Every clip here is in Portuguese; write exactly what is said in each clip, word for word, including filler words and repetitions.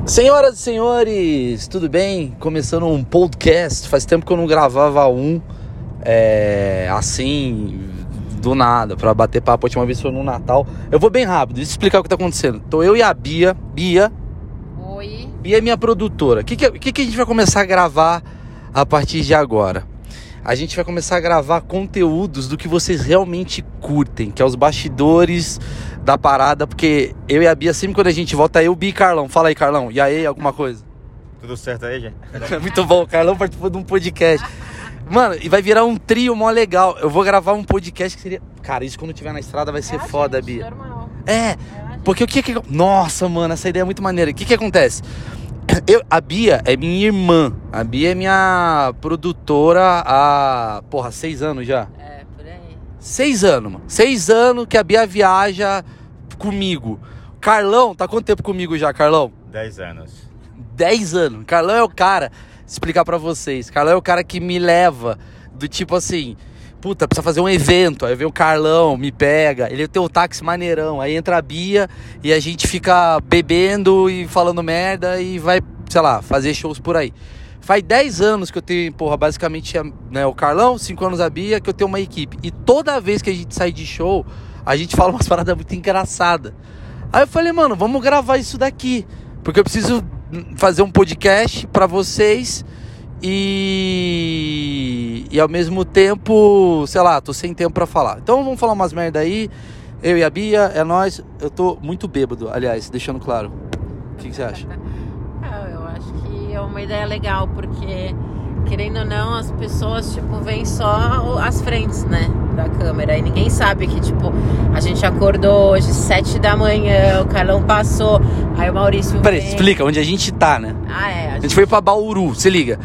Senhoras e senhores, tudo bem? Começando um podcast. Faz tempo que eu não gravava um é, assim, do nada, pra bater papo. A última vez foi no Natal. Eu vou bem rápido, deixa eu explicar o que tá acontecendo. Tô eu e a Bia. Bia. Oi. Bia é minha produtora. O que, que, que, que a gente vai começar a gravar a partir de agora? A gente vai começar a gravar conteúdos do que vocês realmente curtem, que é os bastidores da parada, porque eu e a Bia, sempre quando a gente volta, eu, Bia e Carlão. Fala aí, Carlão. E aí, alguma coisa? Tudo certo aí, gente? Muito bom, o Carlão participou de um podcast. Mano, e vai virar um trio mó legal. Eu vou gravar um podcast que seria... Cara, isso quando tiver na estrada vai ser é foda, gente, Bia. Normal. É, é porque o que que... Nossa, mano, essa ideia é muito maneira. O que que acontece? Eu, a Bia é minha irmã. A Bia é minha produtora há, porra, seis anos já. É, por aí. Seis anos, mano. Seis anos que a Bia viaja comigo. Carlão, tá quanto tempo comigo já, Carlão? Dez anos. Dez anos. Carlão é o cara, explicar pra vocês. Carlão é o cara que me leva do tipo assim... Puta, precisa fazer um evento, aí vem o Carlão, me pega, ele tem o táxi maneirão, aí entra a Bia e a gente fica bebendo e falando merda e vai, sei lá, fazer shows por aí. Faz dez anos que eu tenho, porra, basicamente, né, o Carlão, cinco anos a Bia, que eu tenho uma equipe. E toda vez que a gente sai de show, a gente fala umas paradas muito engraçadas. Aí eu falei, mano, vamos gravar isso daqui, porque eu preciso fazer um podcast pra vocês... E... e ao mesmo tempo, sei lá, tô sem tempo pra falar. Então vamos falar umas merda aí. Eu e a Bia, é nóis. Eu tô muito bêbado, aliás, deixando claro. O que, que você acha? Eu acho que é uma ideia legal, porque querendo ou não, as pessoas tipo veem só as frentes, né, da câmera. E ninguém sabe que tipo, a gente acordou hoje sete da manhã, o Carlão passou, aí o Maurício Peraí, vem... explica onde a gente tá, né? Ah, é. A, A gente, gente foi pra Bauru, se liga.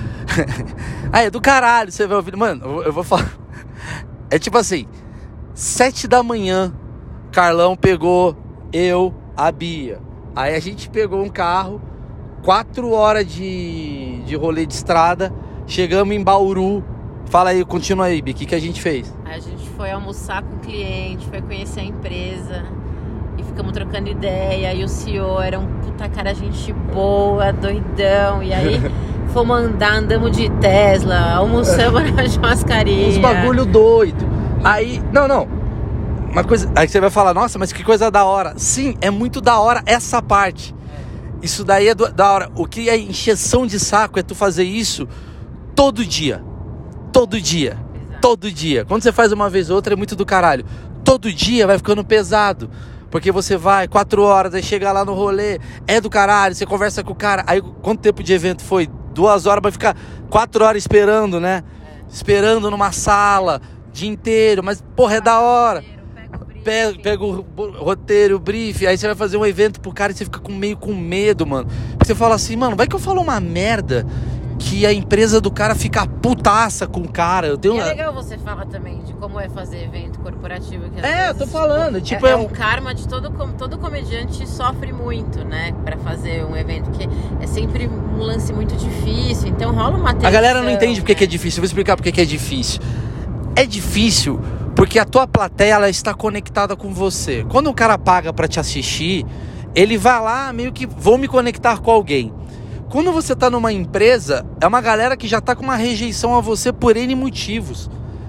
Ah, é do caralho, você vai ouvir. Mano, eu, eu vou falar. É tipo assim, sete da manhã, Carlão pegou eu, a Bia. Aí a gente pegou um carro, quatro horas de, de rolê de estrada, chegamos em Bauru. Fala aí, continua aí, Bia, o que, que a gente fez? a gente foi almoçar com o cliente, foi conhecer a empresa e ficamos trocando ideia. E o C E O era um puta cara, gente boa, doidão. E aí fomos andar, andamos de Tesla, almoçamos na churrascaria. Uns bagulho doido. Aí, não, não. Uma coisa, aí você vai falar, nossa, mas que coisa da hora. Sim, é muito da hora essa parte. Isso daí é do, da hora. O que é encheção de saco é tu fazer isso todo dia. Todo dia. Exato. Todo dia. Quando você faz uma vez ou outra é muito do caralho. Todo dia vai ficando pesado. Porque você vai quatro horas, aí chega lá no rolê, é do caralho, você conversa com o cara. Aí quanto tempo de evento foi? Duas horas, vai ficar quatro horas esperando, né? É. Esperando numa sala, dia inteiro. Mas, porra, é da hora. Pega, pega o roteiro, o brief, aí você vai fazer um evento pro cara e você fica com, meio com medo, mano. Porque você fala assim, mano, vai que eu falo uma merda que a empresa do cara fica putaça com o cara. Eu tenho e é uma... legal você falar também de como é fazer evento corporativo. Que é, eu tô falando. Tipo, tipo, é, é é um um karma de todo, todo comediante sofre muito, né? Pra fazer um evento, que é sempre um lance muito difícil. Então rola uma tensão. A galera não entende porque né? que é difícil. Eu vou explicar porque que é difícil. É difícil porque a tua plateia, ela está conectada com você. Quando o cara paga pra te assistir, ele vai lá meio que, vou me conectar com alguém. Quando você tá numa empresa, é uma galera que já tá com uma rejeição a você por N motivos.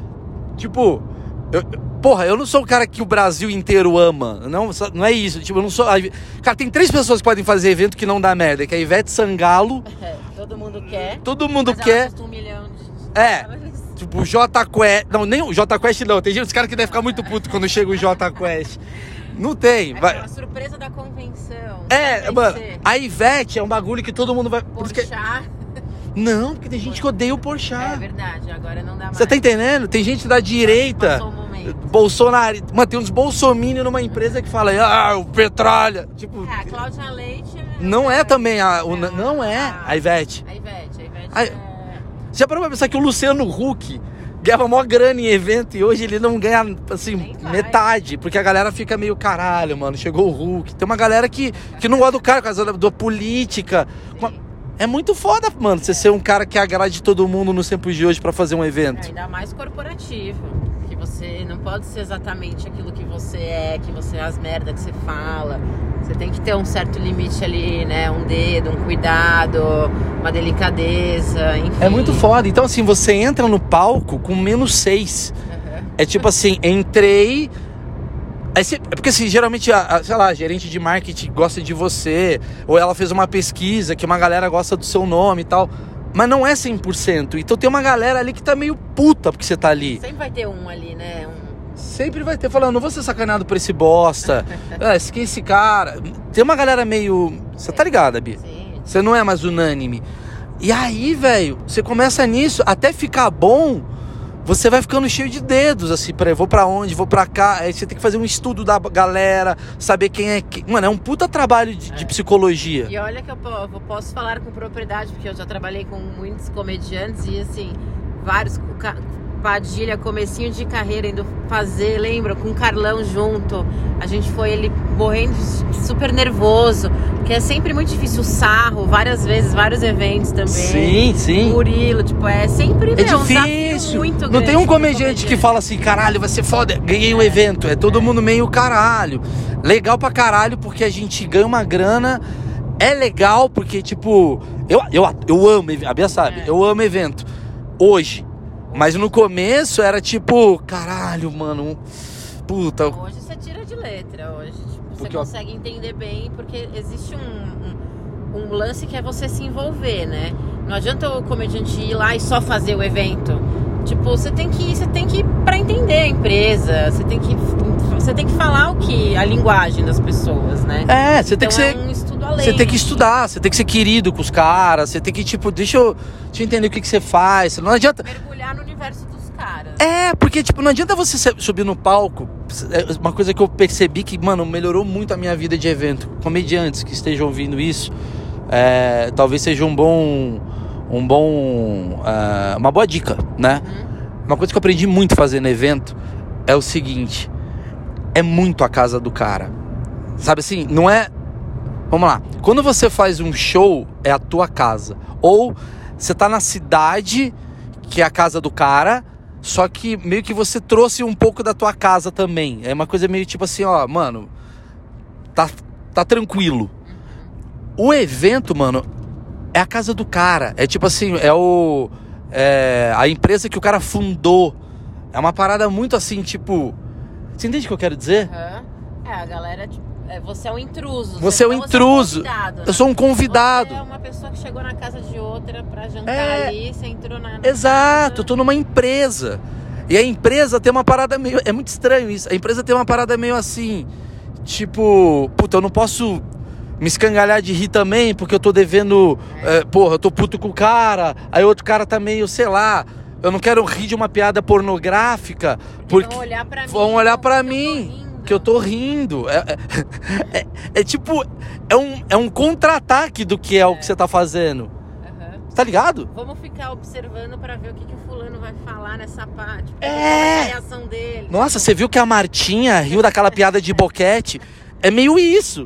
Tipo, eu, porra, eu não sou o cara que o Brasil inteiro ama. Não, não é isso. Tipo, eu não sou... Cara, tem três pessoas que podem fazer evento que não dá merda. Que é a Ivete Sangalo. É, todo mundo quer. Todo mundo mas quer. Ela custa um milhão de... É. Tipo, o Jota Quest. Não, nem o Jota Quest não. Tem gente, os caras que devem ficar muito puto quando chega o Jota Quest. Não tem. É vai... a surpresa da convenção. É, mano. A Ivete é um bagulho que todo mundo vai. Porchat. Que... Não, porque tem gente que odeia o Porchat. É verdade, agora não dá mais. Você tá entendendo? Tem gente da direita. Passou o momento. Bolsonaro. Mano, tem uns bolsominions numa empresa que fala, ah, o Petralha. Tipo. É, a Cláudia Leite. É... Não é também a. O... Não, não é a Ivete. A Ivete, a Ivete. A... É... Você já parou pra pensar que o Luciano Huck ganhava maior grana em evento e hoje ele não ganha, assim, metade. Porque a galera fica meio, caralho, mano, chegou o Hulk. Tem uma galera que, que não gosta do cara por causa da, da política. Uma... É muito foda, mano, você ser um cara que agrade todo mundo nos tempos de hoje pra fazer um evento. É, ainda mais corporativo. Que Você não pode ser exatamente aquilo que você é, que você as merdas que você fala. Você tem que ter um certo limite ali, né? Um dedo, um cuidado, uma delicadeza, enfim. É muito foda. Então, assim, você entra no palco com menos seis. Uhum. É tipo assim, entrei... Aí você, é porque assim, geralmente, a, a, sei lá, a gerente de marketing gosta de você, ou ela fez uma pesquisa que uma galera gosta do seu nome e tal, mas não é cem por cento. Então tem uma galera ali que tá meio puta porque você tá ali. Sempre vai ter um ali, né? Um... Sempre vai ter, falando, não vou ser sacaneado por esse bosta, ah, quem é esse cara? Tem uma galera meio... Você tá ligada, Bia? Sim. Você não é mais unânime. E aí, velho, você começa nisso, até ficar bom... Você vai ficando cheio de dedos, assim, pra, vou pra onde, vou pra cá. Aí você tem que fazer um estudo da galera, saber quem é quem. Mano, é um puta trabalho de, é. de psicologia. E olha que eu, eu posso falar com propriedade, porque eu já trabalhei com muitos comediantes e, assim, vários... Padilha, comecinho de carreira, indo fazer, lembra? Com o Carlão junto. A gente foi, ele morrendo de super nervoso, porque é sempre muito difícil o sarro, várias vezes, vários eventos também. Sim, sim. Murilo, tipo, é sempre, é meu, difícil. Um muito Não grande. tem um comediante, comediante que fala assim, caralho, vai ser foda, ganhei o um evento. É todo é. mundo meio caralho. Legal pra caralho, porque a gente ganha uma grana. É legal, porque, tipo, eu, eu, eu amo, a Bia sabe, é. eu amo evento. Hoje. Mas no começo era tipo, caralho, mano, puta. Hoje você tira de letra, hoje tipo, você porque consegue eu... entender bem, porque existe um, um, um lance que é você se envolver, né? Não adianta o comediante ir lá e só fazer o evento. Tipo, você tem que ir, você tem que ir pra entender a empresa, você tem que, você tem que falar o que, a linguagem das pessoas, né? É, você então tem que ser... É um estudo além. Você tem que estudar, você tem que ser querido com os caras, você tem que, tipo, deixa eu, deixa eu entender o que, que você faz. Não adianta... Mergulhar no universo dos caras. É, porque, tipo, não adianta você subir no palco. É uma coisa que eu percebi que, mano, melhorou muito a minha vida de evento. Comediantes que estejam ouvindo isso, é, talvez seja um bom... Um bom... Uh, uma boa dica, né? Uhum. Uma coisa que eu aprendi muito fazendo evento é o seguinte. É muito a casa do cara. Sabe assim, não é... Vamos lá. Quando você faz um show, é a tua casa. Ou você tá na cidade, que é a casa do cara, só que meio que você trouxe um pouco da tua casa também. É uma coisa meio tipo assim, ó, mano, tá, tá tranquilo. O evento, mano, é a casa do cara. É tipo assim, é o... É a empresa que o cara fundou. É uma parada muito assim, tipo... Você entende o que eu quero dizer? Uhum. É, a galera... Tipo... Você é um intruso. Você é um intruso. Você é um convidado, né? Eu sou um convidado. Você é uma pessoa que chegou na casa de outra pra jantar é... ali, você entrou na... Exato, eu tô numa empresa. E a empresa tem uma parada meio... É muito estranho isso. A empresa tem uma parada meio assim... Tipo... Puta, eu não posso me escangalhar de rir também, porque eu tô devendo... É. É, porra, eu tô puto com o cara. Aí outro cara tá meio, sei lá... Eu não quero rir de uma piada pornográfica. Porque, porque vão olhar pra mim. Vão olhar pra mim. Que eu tô rindo. É, é, é, é tipo, é um, é um contra-ataque do que é, é o que você tá fazendo. Uhum. Tá ligado? Vamos ficar observando pra ver o que, que o fulano vai falar nessa parte. É. A reação dele. Nossa, você viu que a Martinha riu daquela piada de boquete? É meio isso.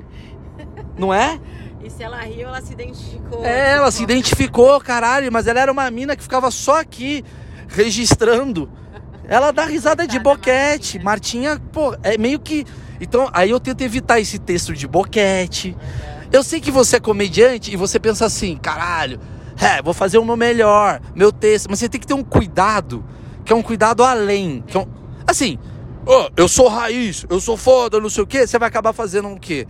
Não é? E se ela riu, ela se identificou. É, ela se identificou, caralho. Mas ela era uma mina que ficava só aqui, registrando. Ela dá risada de boquete. Martinha. Martinha, pô, é meio que... Então, aí eu tento evitar esse texto de boquete. Uhum. Eu sei que você é comediante e você pensa assim, caralho, é, vou fazer um no melhor, meu texto. Mas você tem que ter um cuidado, que é um cuidado além. Que é um, assim, oh, eu sou raiz, eu sou foda, não sei o quê. Você vai acabar fazendo o quê?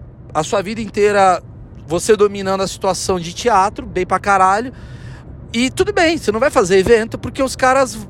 A sua vida inteira, você dominando a situação de teatro, bem pra caralho. E tudo bem, você não vai fazer evento porque os caras...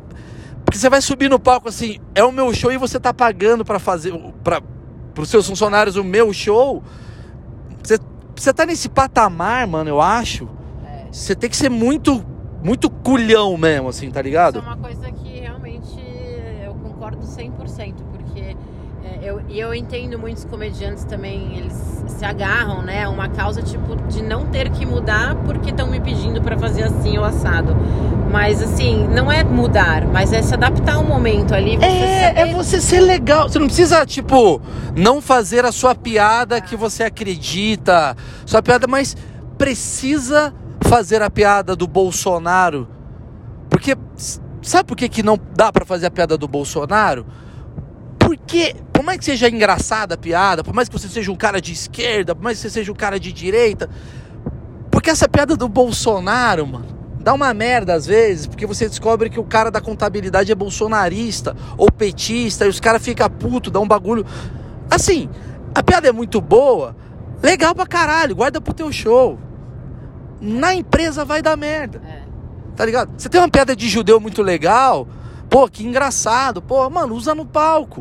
Porque você vai subir no palco assim, é o meu show e você tá pagando pra fazer, pra, pros seus funcionários o meu show. Você, você tá nesse patamar, mano, eu acho. É. Você tem que ser muito, muito culhão mesmo, assim, tá ligado? Isso é uma coisa que realmente eu concordo cem por cento, porque é, eu, e eu entendo muitos comediantes também, eles se agarram, né, a uma causa tipo de não ter que mudar porque estão me pedindo pra fazer assim ou assado. Mas assim, não é mudar, mas é se adaptar ao momento ali. Você é, saber... é você ser legal. Você não precisa, tipo, não fazer a sua piada que você acredita. Sua piada, mas precisa fazer a piada do Bolsonaro. Porque Sabe por que, que não dá pra fazer a piada do Bolsonaro? Porque, por mais que seja engraçada a piada, por mais que você seja um cara de esquerda, por mais que você seja um cara de direita, porque essa piada do Bolsonaro, mano, dá uma merda às vezes, porque você descobre que o cara da contabilidade é bolsonarista ou petista, e os caras ficam putos, dá um bagulho. Assim, a piada é muito boa, legal pra caralho, guarda pro teu show. Na empresa vai dar merda. É. Tá ligado? Você tem uma piada de judeu muito legal, pô, que engraçado, pô, mano, usa no palco.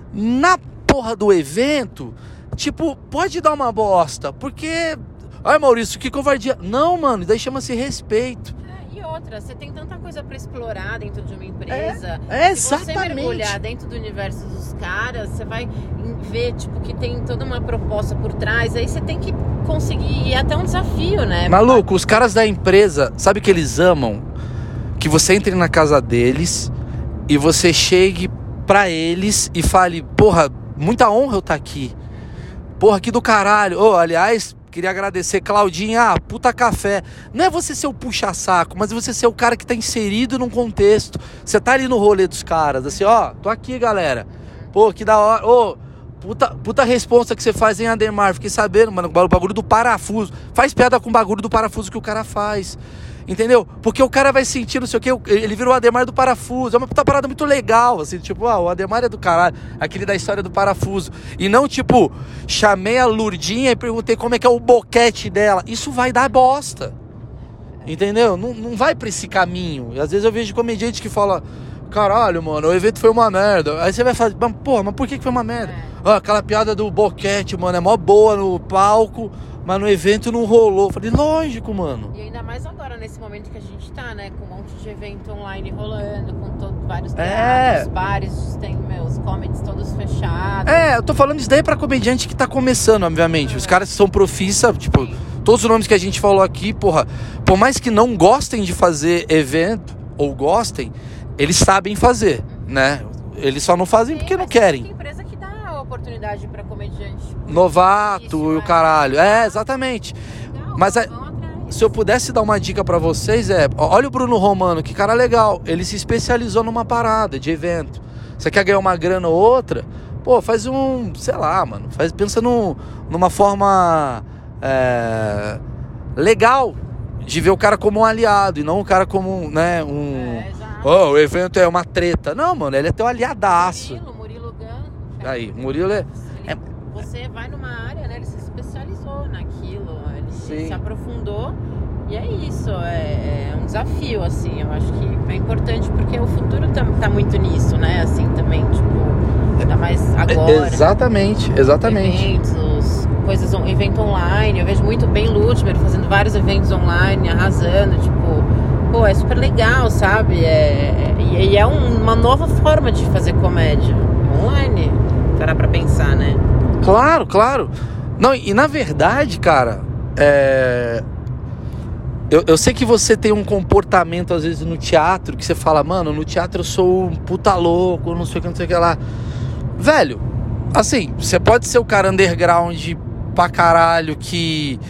Na porra do evento, tipo, pode dar uma bosta, porque... Ai, Maurício, que covardia. Não, mano, daí chama-se respeito. É, e outra, você tem tanta coisa pra explorar dentro de uma empresa. É, é Se você exatamente. mergulhar dentro do universo dos caras, você vai ver, tipo, que tem toda uma proposta por trás. Aí você tem que conseguir, e é até um desafio, né? Maluco, os caras da empresa, sabe que eles amam? Que você entre na casa deles e você chegue pra eles e fale, porra, muita honra eu estar aqui. Porra, que do caralho. Ô, oh, aliás, queria agradecer, Claudinha, ah, puta café. Não é você ser o puxa-saco, mas você ser o cara que tá inserido num contexto. Você tá ali no rolê dos caras, assim, ó, tô aqui, galera. Pô, que da hora. Ô, oh, puta, puta responsa que você faz em Ademar. Fiquei sabendo, mano, o bagulho do parafuso. Faz piada com o bagulho do parafuso que o cara faz. Entendeu? Porque o cara vai sentir, não sei o que, ele virou o Ademar do parafuso. É uma puta parada muito legal, assim, tipo, ah, o Ademar é do caralho, aquele da história do parafuso. E não, tipo, chamei a Lurdinha e perguntei como é que é o boquete dela. Isso vai dar bosta. Entendeu? Não, não vai pra esse caminho. E às vezes eu vejo comediante que fala, caralho, mano, o evento foi uma merda. Aí você vai falar, mas, porra, mas por que que foi uma merda? É. Ah, aquela piada do boquete, mano, é mó boa no palco, mas no evento não rolou. Eu falei, lógico, mano. E ainda mais agora, nesse momento que a gente tá, né? Com um monte de evento online rolando, com todo, vários teatros, é. bares, tem meus comedies todos fechados. É, eu tô falando isso daí pra comediante que tá começando, obviamente. É. Os caras que são profissa, tipo, sim, todos os nomes que a gente falou aqui, porra, por mais que não gostem de fazer evento, ou gostem, eles sabem fazer, uhum, né? Eles só não fazem, sim, porque não querem. Tem empresa que dá oportunidade pra comediante. Novato e o caralho. É, exatamente. Legal, mas é, se eu pudesse dar uma dica pra vocês, é... Olha o Bruno Romano, que cara legal. Ele se especializou numa parada de evento. Você quer ganhar uma grana ou outra? Pô, faz um... Sei lá, mano. Faz, pensa no, numa forma... É, legal de ver o cara como um aliado e não o cara como, né, um... É, oh, o evento é uma treta. Não, mano, ele é teu aliadaço. Murilo, Murilo Gun. Aí, Murilo é... Ele, é... Você vai numa área, né? Ele se especializou naquilo. Ele se, se aprofundou. E é isso. É, é um desafio, assim. Eu acho que é importante porque o futuro tá, tá muito nisso, né? Assim, também, tipo... Ainda mais agora. Exatamente, exatamente. Eventos, coisas, evento online. Eu vejo muito Ben Ludmer fazendo vários eventos online, arrasando, tipo... Pô, é super legal, sabe? É, é, e é um, uma nova forma de fazer comédia online. Parar pra pensar, né? Claro, claro. Não, e na verdade, cara, é... eu, eu sei que você tem um comportamento, às vezes, no teatro, que você fala, mano, no teatro eu sou um puta louco, não sei o que, não sei o que lá. Velho, assim, você pode ser o cara underground pra caralho, que...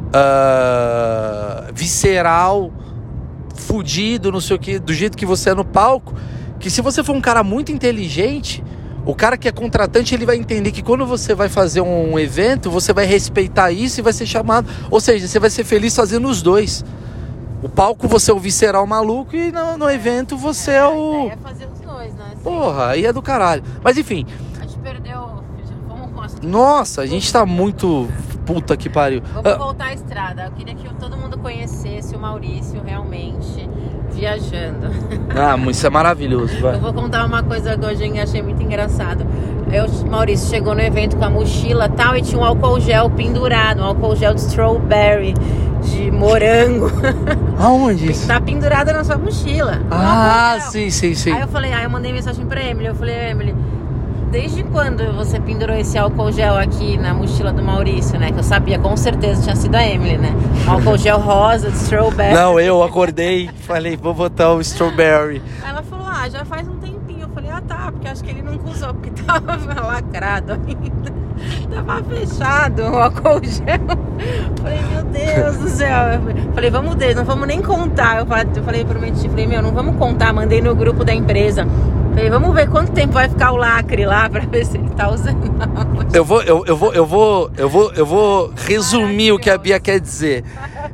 Uh, visceral... fudido, não sei o que, do jeito que você é no palco, que se você for um cara muito inteligente, o cara que é contratante, ele vai entender que quando você vai fazer um evento, você vai respeitar isso e vai ser chamado, ou seja, você vai ser feliz fazendo os dois. O palco você é o visceral maluco e no, no evento você é, é o... A ideia é fazer os dois, né? Assim, porra, aí é do caralho. Mas enfim... A gente perdeu... Vamos... Nossa, a gente tá muito... Puta que pariu. Vamos voltar à estrada. Eu queria que todo mundo conhecesse o Maurício realmente viajando. Ah, isso é maravilhoso. Vai. Eu vou contar uma coisa que hoje eu achei muito engraçado. Eu, Maurício chegou no evento com a mochila e tal, e tinha um álcool gel pendurado, um álcool gel de strawberry, de morango. Aonde isso? Tá pendurado na sua mochila. Ah, sim, sim, sim. Aí eu falei, aí eu mandei mensagem pra Emily, eu falei, Emily, desde quando você pendurou esse álcool gel aqui na mochila do Maurício, né? Que eu sabia, com certeza tinha sido a Emily, né? Álcool gel rosa, de strawberry. Não, eu acordei, falei, vou botar o strawberry. Aí ela falou, ah, já faz um tempinho. Eu falei, ah, tá, porque acho que ele nunca usou, porque tava lacrado ainda. Tava fechado o álcool gel. Eu falei, meu Deus do céu. Eu falei, vamos ver, não vamos nem contar. Eu falei, eu falei prometi, falei, meu, não vamos contar. Mandei no grupo da empresa. Falei, vamos ver quanto tempo vai ficar o lacre lá pra ver se ele tá usando. Eu vou, eu, eu vou, eu vou, eu vou, eu vou resumir o que a Bia quer dizer.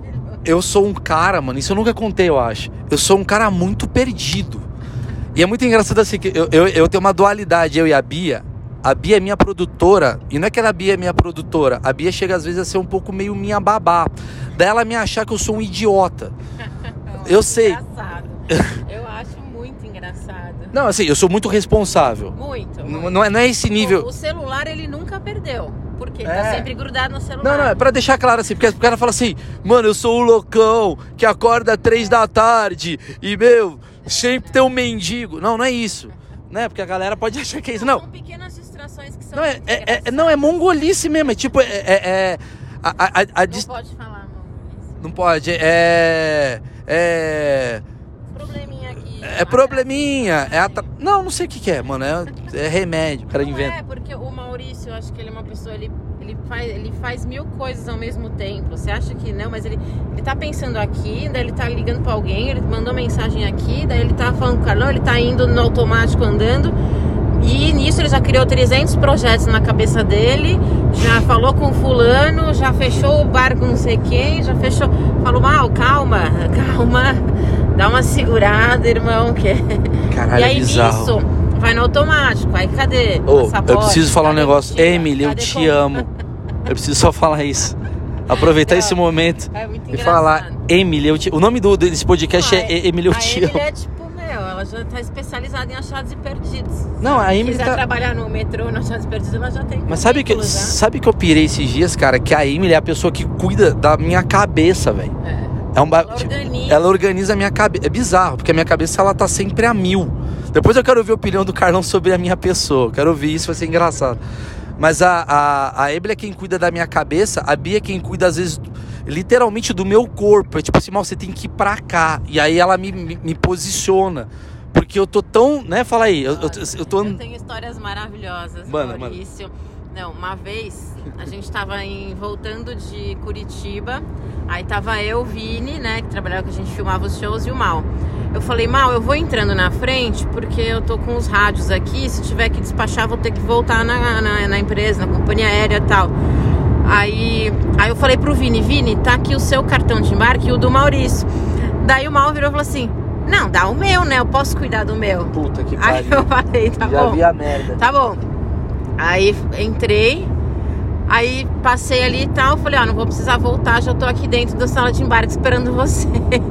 Eu sou um cara, mano, isso eu nunca contei, eu acho. Eu sou um cara muito perdido. E é muito engraçado assim, que eu, eu, eu tenho uma dualidade, eu e a Bia. A Bia é minha produtora, e não é que a Bia é minha produtora, a Bia chega às vezes a ser um pouco meio minha babá. Daí ela me achar que eu sou um idiota. Eu sei. Engraçado. Eu acho muito engraçado. Não, assim, eu sou muito responsável. Muito. Não, muito. não, é, não é esse nível. O, o celular ele nunca perdeu. Porque É. tá sempre grudado no celular. Não, não, é pra deixar claro assim, porque o cara fala assim, mano, eu sou o loucão que acorda três da tarde e, meu, sempre tem um mendigo. Não, não é isso, né? Porque a galera pode achar que é isso, não. São pequenas distrações que são Não, é, muito é, é, engraçadas. não, é mongolice mesmo, é tipo, é... é, é a, a, a, a Não dis- pode falar, mano. Não pode, é... É... Probleminha aqui. É probleminha, é atra... Não, não sei o que que é, mano, é, é remédio, o cara Não inventa. é, porque o Maurício, eu acho que ele é uma pessoa, ele, ele, faz, ele faz mil coisas ao mesmo tempo. Você acha que não, mas ele, ele tá pensando aqui, daí ele tá ligando pra alguém, ele mandou mensagem aqui, daí ele tá falando com o Carlão, ele tá indo no automático andando. E nisso ele já criou trezentos projetos na cabeça dele, já falou com fulano, já fechou o bar com não sei quem, já fechou... Falou, mal, calma, calma, dá uma segurada, irmão, que... Caralho, E aí é bizarro. nisso, vai no automático, aí cadê? Ô, Passaporte? eu preciso falar um Cadê negócio. mochila? Emily, eu Cadê te compra? amo. Eu preciso só falar isso. Aproveitar Não, esse momento é muito e falar, engraçado. Emily, eu te... o nome do, desse podcast Ah, é Emily, eu a te Emily amo. é tipo, meu, ela já tá especializada em achados e perdidos. Não, a Se Emily quiser tá... trabalhar no metrô, no achados e perdidos, ela já tem. Mas sabe que, currículo já. sabe que eu pirei esses dias, cara? Que a Emily é a pessoa que cuida da minha cabeça, velho. É. É um ba- Ela tipo, organiza. ela organiza a minha cabeça. É bizarro, porque a minha cabeça ela tá sempre a mil. Depois eu quero ouvir a opinião do Carlão sobre a minha pessoa. Eu quero ouvir isso, vai ser engraçado. Mas a, a, a Emily é quem cuida da minha cabeça, a Bia é quem cuida, às vezes, literalmente do meu corpo. É tipo assim, mal, você tem que ir pra cá. E aí ela me, me, me posiciona. Porque eu tô tão, né? Fala aí, eu, eu, eu tô... Eu tenho histórias maravilhosas, Manda, Maurício. Não, uma vez a gente tava em, voltando de Curitiba, aí tava eu, o Vini, né, que trabalhava com a gente, filmava os shows, e o Mal. Eu falei, Mal, eu vou entrando na frente porque eu tô com os rádios aqui, se tiver que despachar vou ter que voltar na, na, na empresa, na companhia aérea e tal. Aí, aí eu falei pro Vini, Vini, tá aqui o seu cartão de embarque e o do Maurício. Daí o Mal virou e falou assim, não, dá o meu, né, eu posso cuidar do meu. Puta que Aí pariu. eu falei, tá Já bom. vi a merda. Tá bom. Aí entrei, aí passei ali e tal, falei, ó, não vou precisar voltar, já tô aqui dentro da sala de embarque esperando vocês.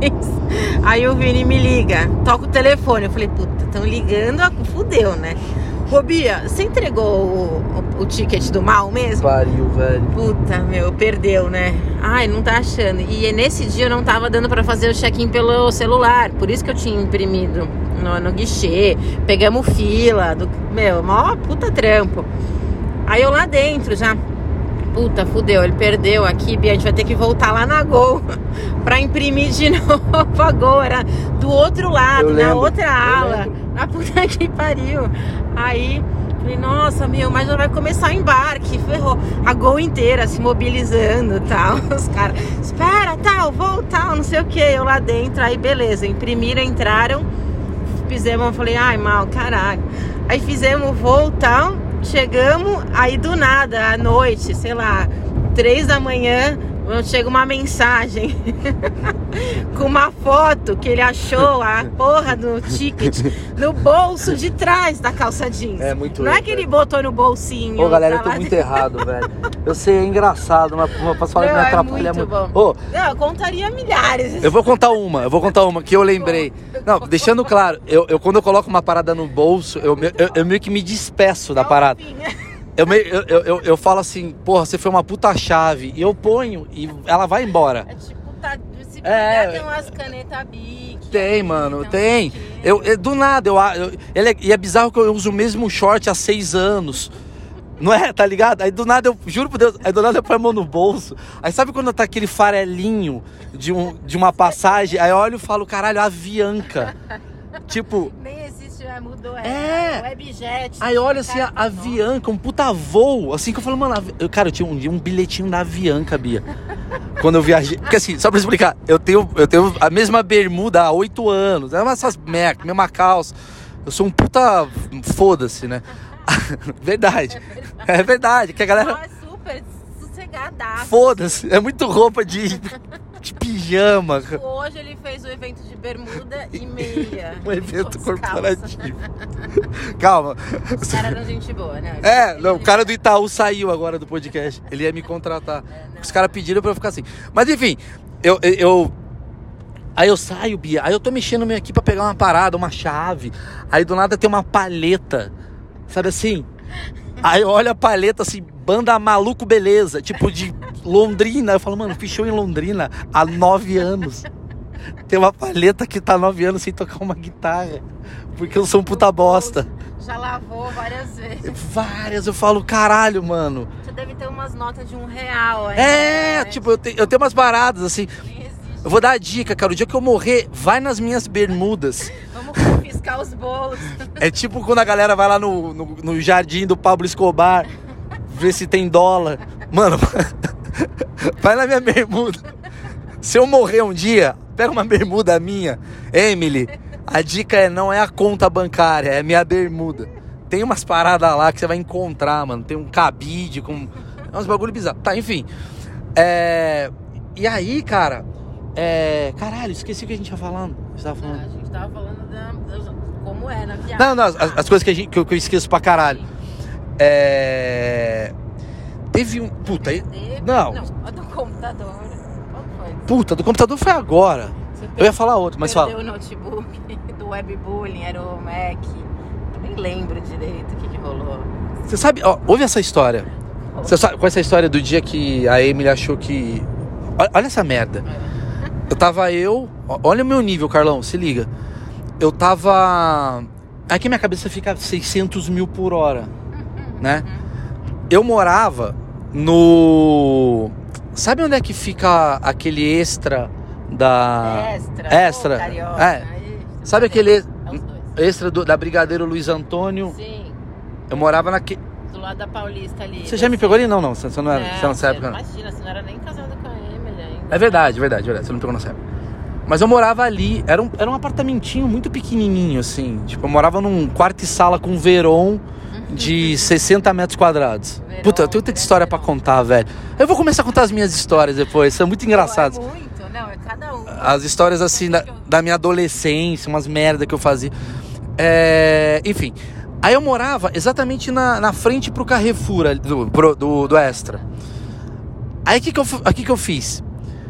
Aí o Vini me liga, toca o telefone, eu falei, puta, tão ligando, fudeu, né? Ô Bia, você entregou o, o, o ticket do Mal mesmo? Pariu, velho. Puta, meu, perdeu, né? Ai, não tá achando. E nesse dia eu não tava dando pra fazer o check-in pelo celular, por isso que eu tinha imprimido no, no guichê. Pegamos fila, do, meu, mó puta trampo. Aí eu lá dentro já, puta, fudeu, ele perdeu aqui, Bia, a gente vai ter que voltar lá na Gol pra imprimir de novo a Gol, era do outro lado, Eu na lembro, outra eu ala, lembro. na puta que pariu. Aí, falei, nossa, meu, mas já vai começar o embarque, ferrou. A Gol inteira se mobilizando e tal, os caras, espera, tal, vou, tal, não sei o que, eu lá dentro, aí beleza, imprimiram, entraram, fizemos, eu falei, ai, Mal, caralho. Aí fizemos o voo, tal, chegamos, aí do nada, à noite, sei lá, três da manhã, chega uma mensagem com uma foto que ele achou a porra do ticket no bolso de trás da calça jeans. É muito Não é louco, que ele velho. botou no bolsinho. Ô, galera, eu pra tô lá muito de- errado, velho. Eu sei, é engraçado, mas mas posso falar que Não, me é atrapalha muito muito. bom. Ô, Não, eu contaria milhares. eu vou contar uma, eu vou contar uma que eu lembrei. Não, deixando claro, eu, eu quando eu coloco uma parada no bolso, eu, me- eu, eu meio que me despeço da parada. Eu, meio, eu, eu, eu, eu falo assim, porra, você foi uma puta chave. E eu ponho e ela vai embora. É tipo, tá, se É, puder, tem umas canetas Bic. Tem, mano, então, tem. porque- Eu, eu- do nada, eu, eu, ele é, e é bizarro que eu uso o mesmo short há seis anos. Não é? Tá ligado? Aí do nada eu, juro por Deus, aí do nada eu ponho a mão no bolso. Aí sabe quando tá aquele farelinho de, um, de uma passagem? Aí eu olho e falo, caralho, Avianca. Tipo, Nem existe, já mudou. É. Webjet. aí olha assim, a cara, Avianca, um puta voo. Assim que eu falo, mano, Avi- eu, cara, eu tinha um dia um bilhetinho da Avianca, Bia. Quando eu viajei. Porque assim, só pra explicar, eu tenho, eu tenho a mesma bermuda há oito anos. É uma essas merda, mesma calça. Eu sou um puta. Foda-se, né? Verdade. É verdade. Que a galera. Não, é super sossegadaço. Foda-se. É muito roupa de, de pijama. Hoje ele fez o evento de bermuda e meia. Um evento Com corporativo. Calma. Os caras eram gente boa, né? É, não, o cara do Itaú saiu agora do podcast. Ele ia me contratar. Os caras pediram pra eu ficar assim. Mas enfim, eu, eu, eu. Aí eu saio, Bia. Aí eu tô mexendo meio aqui pra pegar uma parada, uma chave. Aí do nada tem uma palheta. Sabe assim? Aí eu olho a paleta assim, banda Maluco Beleza. Tipo de Londrina. Eu falo, mano, fechou em Londrina há nove anos. Tem uma paleta que tá há nove anos sem tocar uma guitarra. Porque eu sou um puta bosta. Já lavou várias vezes. Várias, eu falo, caralho, mano. Você deve ter umas notas de um real aí. É, né? tipo, eu, te, eu tenho umas paradas assim. Nem existe. Eu vou dar a dica, cara. O dia que eu morrer, vai nas minhas bermudas. Vamos confiscar os bolos. É tipo quando a galera vai lá no, no, no jardim do Pablo Escobar, ver se tem dólar. Mano, vai na minha bermuda. Se eu morrer um dia, pega uma bermuda minha. Emily, a dica é não é a conta bancária, é a minha bermuda. Tem umas paradas lá que você vai encontrar, mano. Tem um cabide com... É uns bagulho bizarro. Tá, enfim. É... E aí, cara... É... Caralho, esqueci o que a gente ia falando. Você tava falando... Não, a gente tava falando da, da, como é na viagem. Não, não, as, as coisas que, a gente, que, eu, que eu esqueço pra caralho. É... Teve um... Puta, aí... Não. Não, a do computador. Qual foi? Puta, do computador foi agora. Você Eu ia falar outro, mas fala. perdeu o notebook do webbullying, era o Mac. Eu nem lembro direito o que, que rolou. Você sabe, ó, ouve essa história. Você sabe qual é essa história do dia que a Emily achou que... Olha, olha essa merda. Eu tava eu... Olha o meu nível, Carlão, se liga. Eu tava... Aqui minha cabeça fica seiscentos mil por hora, né? Eu morava no... Sabe onde é que fica aquele extra da... Extra. Extra. Pô, carioca, É. aí, Sabe aquele É os dois. extra do, da Brigadeiro Luiz Antônio? Sim, Eu morava naquele... do lado da Paulista ali. Você já me pegou ali? Não, não. Você não era, você não você, sabe, cara. imagina, você não era nem casado com a Emily ainda. É verdade, verdade, verdade. Você não pegou nessa época. Mas eu morava ali. Era um, era um apartamentinho muito pequenininho, assim. Tipo, eu morava num quarto e sala com veron de sessenta metros quadrados. Veron, Puta, eu tenho tanta grande história pra veron. contar, velho. Eu vou começar a contar as minhas histórias depois. São muito engraçadas. Pô, é muito, não, é cada um. As histórias, assim, da, da minha adolescência, umas merda que eu fazia. É, enfim. Aí eu morava exatamente na, na frente pro Carrefour ali, do, pro- do, do Extra. Aí o que, que, eu, f- que, que eu fiz?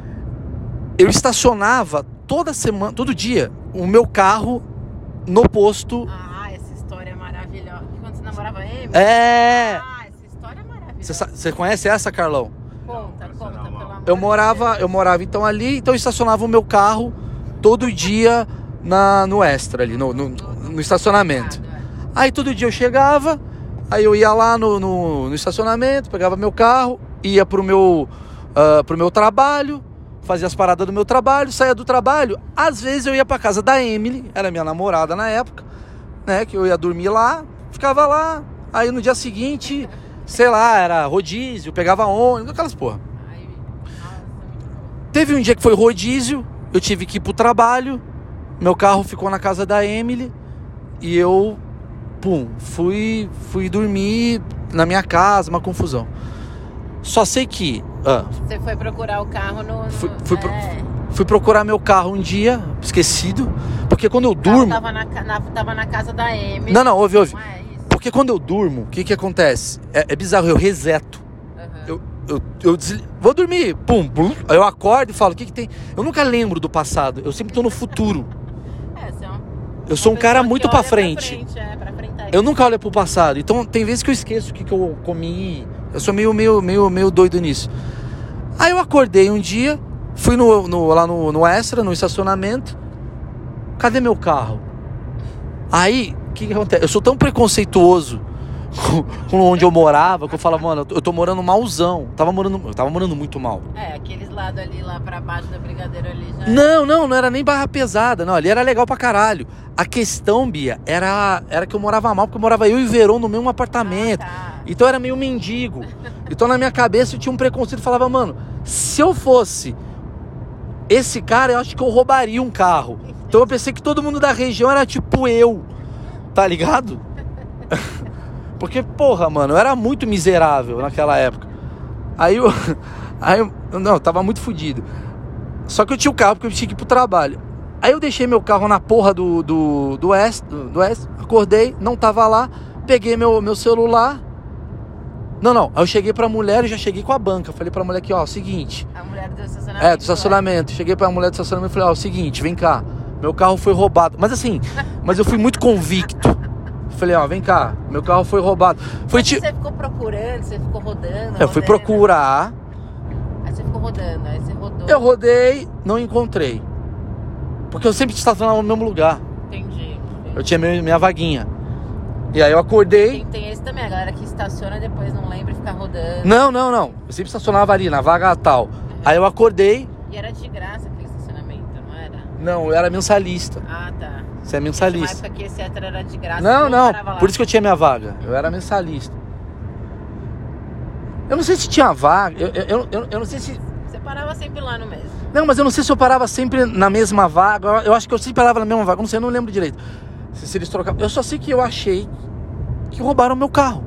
Eu estacionava toda semana, todo dia, o meu carro no posto. Ah, essa história é maravilhosa. Quando você namorava a Emily? É. Ah, essa história é maravilhosa. Você sa- você conhece essa, Carlão? Conta, conta, pelo amor Eu de morava, Deus. eu morava então ali, então eu estacionava o meu carro todo dia na, no Extra ali, no, no, no estacionamento. Aí todo dia eu chegava, aí eu ia lá no, no, no estacionamento, pegava meu carro, ia pro meu, ah, pro meu trabalho, fazia as paradas do meu trabalho, saía do trabalho. Às vezes eu ia pra casa da Emily, era minha namorada na época, né? Que eu ia dormir lá, ficava lá. Aí no dia seguinte, sei lá, era rodízio, pegava ônibus, aquelas porra. Ai, nossa, muito bom. Teve um dia que foi rodízio, eu tive que ir pro trabalho, meu carro ficou na casa da Emily e eu, pum, fui, fui dormir na minha casa, uma confusão. Só sei que ah, Você foi procurar o carro no... no Fui- fui pro- é. fui procurar meu carro um dia, esquecido, porque quando eu O carro durmo... Tava na, ca- na, tava na casa da Emily. Não, não, ouve, ouve. Não é isso? Porque quando eu durmo, o que que acontece? É, é bizarro, eu reseto. Aham. Eu, eu, eu desli- vou dormir, pum, pum, aí eu acordo e falo, o que que tem? Eu nunca lembro do passado, eu sempre tô no futuro. É, você é um, Eu sou um uma cara pessoa muito que pra olha frente. Pra frente, é, pra frente é. Eu nunca olho pro passado. Então tem vezes que eu esqueço o que, que eu comi. Eu sou meio, meio, meio, meio doido nisso. Aí eu acordei um dia, fui no, no- lá no, no Extra, no estacionamento. Cadê meu carro? Aí, o que, que acontece? Eu sou tão preconceituoso com, com onde eu morava que eu falava, mano, eu tô, eu tô morando malzão. Tava morando, eu tava morando muito mal. É, aqueles lados ali, lá pra baixo da Brigadeiro ali já... Não, não, não era nem barra pesada, não, ali era legal pra caralho. A questão, Bia, era, era que eu morava mal, porque eu morava eu e Verão no mesmo apartamento. Ah, tá. Então eu era meio mendigo. Então na minha cabeça eu tinha um preconceito, falava, mano, Se eu fosse esse cara, eu acho que eu roubaria um carro. Então eu pensei que todo mundo da região era tipo eu, tá ligado? Porque, porra, mano, eu era muito miserável naquela época. Aí eu... Aí eu... Não, eu tava muito fodido. Só que eu tinha o carro porque eu tinha que ir pro trabalho. Aí eu deixei meu carro na porra do... Do, do Oeste, do Oeste, acordei, não tava lá. Peguei meu, meu celular. Não, não, aí eu cheguei pra mulher e já cheguei com a banca. Falei pra mulher aqui, ó, o seguinte... A mulher do estacionamento. É, do estacionamento. Cheguei pra mulher do estacionamento e falei, ó, o seguinte, vem cá. Meu carro foi roubado. Mas assim, mas eu fui muito convicto. Falei, ó, vem cá, meu carro foi roubado. Foi Mas tipo... Você ficou procurando, você ficou rodando. Eu fui rodando. procurar. Aí você ficou rodando, aí você rodou. Eu rodei, não encontrei. Porque eu sempre estacionava no mesmo lugar. Entendi. entendi. Eu tinha minha, minha vaguinha. E aí eu acordei. Tem, tem esse também, a galera que estaciona e depois não lembra e fica rodando. Não, não, não. Eu sempre estacionava ali, na vaga tal. Uhum. Aí eu acordei. E era de graça aquele estacionamento, não era? Não, eu era mensalista. Ah, tá. Você é mensalista. Tinha uma época que esse hétero era de graça. Não, não. Lá. Por isso que eu tinha minha vaga. Eu era mensalista. Eu não sei se tinha vaga. Eu, eu, eu, eu não sei se... Você parava sempre lá no mesmo. Não, mas eu não sei se eu parava sempre na mesma vaga. Eu acho que eu sempre parava na mesma vaga. Eu não sei, eu não lembro direito. Se, se eles trocavam. Eu só sei que eu achei que roubaram meu carro.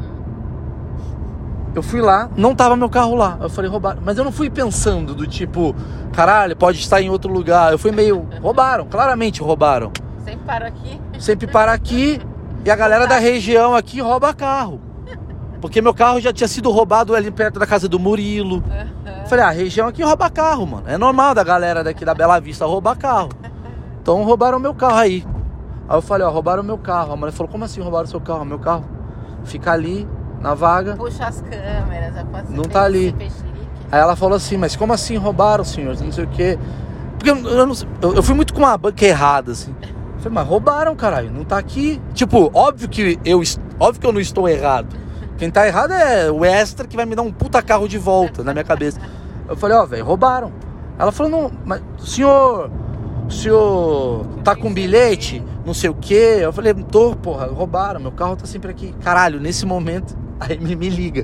Uhum. Eu fui lá, não tava meu carro lá. Eu falei, roubaram. Mas eu não fui pensando do tipo, caralho, pode estar em outro lugar. Eu fui meio, roubaram, claramente roubaram. Sempre paro aqui. Sempre para aqui e a galera da região aqui rouba carro. Porque meu carro já tinha sido roubado ali perto da casa do Murilo. Uhum. Falei, ah, a região aqui rouba carro, mano. É normal da galera daqui da Bela Vista roubar carro. Então roubaram meu carro aí. Aí eu falei, ó, roubaram meu carro. A mulher falou, como assim roubaram seu carro? Meu carro fica ali, na vaga. Puxa as câmeras, não tá ali. Aí ela falou assim, mas como assim roubaram, senhor? Não sei o quê. Porque eu, eu, não, eu, eu fui muito com uma banca errada, assim. Eu falei, mas roubaram, caralho, não tá aqui. Tipo, óbvio que eu, óbvio que eu não estou errado. Quem tá errado é o extra que vai me dar um puta carro de volta na minha cabeça. Eu falei, ó, velho, roubaram. Ela falou, não, mas o senhor, o senhor tá com bilhete, não sei o quê. Eu falei, tô, porra, roubaram, meu carro tá sempre aqui. Caralho, nesse momento, a Emily me liga.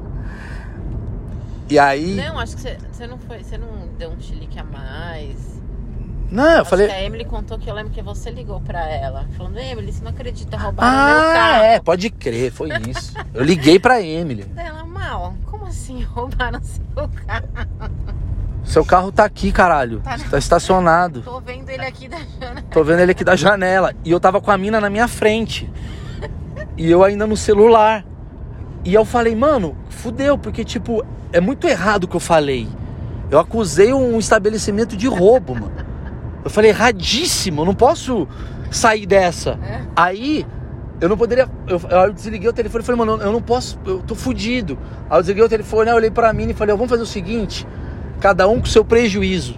E aí... Não, acho que você, você não foi, você não deu um chilique a mais. Não, eu acho falei... que a Emily contou que eu lembro que você ligou pra ela, falando, Emily, você não acredita, roubaram ah, meu carro. Ah, é, pode crer, foi isso. Eu liguei pra Emily. Ela, mal, como assim roubaram seu carro? Seu carro tá aqui, caralho. Tá, tá estacionado. Tô vendo ele aqui da janela. Tô vendo ele aqui da janela. E eu tava com a mina na minha frente. E eu ainda no celular. E eu falei, mano, fudeu, porque, tipo, é muito errado o que eu falei. Eu acusei um estabelecimento de roubo, mano. Eu falei, erradíssimo, eu não posso sair dessa. É. Aí, eu não poderia... Eu, eu desliguei o telefone e falei, mano, eu não posso, eu tô fudido. Aí eu desliguei o telefone, eu olhei pra mim e falei, vamos fazer o seguinte, cada um com seu prejuízo.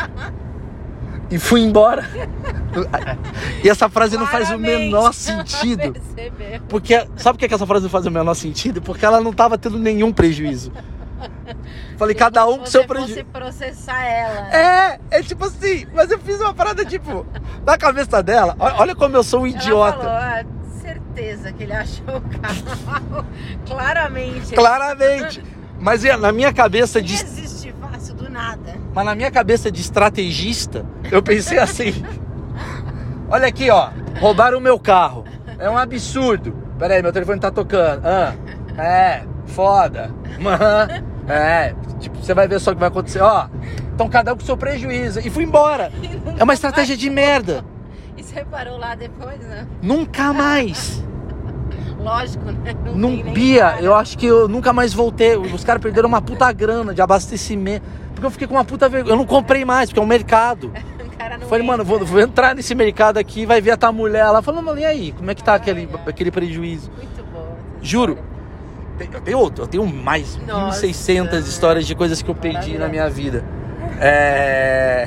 E fui embora. E essa frase não faz o menor sentido. Porque, sabe por que essa frase não faz o menor sentido? Porque ela não tava tendo nenhum prejuízo. Falei, cada um com seu prejuízo. Você processar ela. É, é tipo assim, mas eu fiz uma parada tipo, na cabeça dela, olha como eu sou um idiota. Ela falou, ah, certeza que ele achou o carro. Claramente. Claramente. Mas na minha cabeça de... Não existe fácil do nada. Mas na minha cabeça de estrategista, eu pensei assim, olha aqui, ó, roubaram o meu carro. É um absurdo. Pera aí, meu telefone tá tocando. Ah, é, foda. É, tipo, você vai ver só o que vai acontecer. Ó, então cada um com seu prejuízo. E fui embora. É uma estratégia de merda. E você parou lá depois, né? Nunca mais. Lógico, né? Não, não Bia, eu acho que eu nunca mais voltei. Os caras perderam uma puta grana de abastecimento. Porque eu fiquei com uma puta vergonha. Eu não comprei mais, porque é um mercado. Falei, mano, vou, vou entrar nesse mercado aqui, vai ver a tua mulher lá. Falando, mano, e aí? Como é que tá aquele, aquele prejuízo? Muito bom. Juro. Eu tenho, eu tenho mais de mil e seiscentas histórias de coisas que eu perdi na minha vida. É...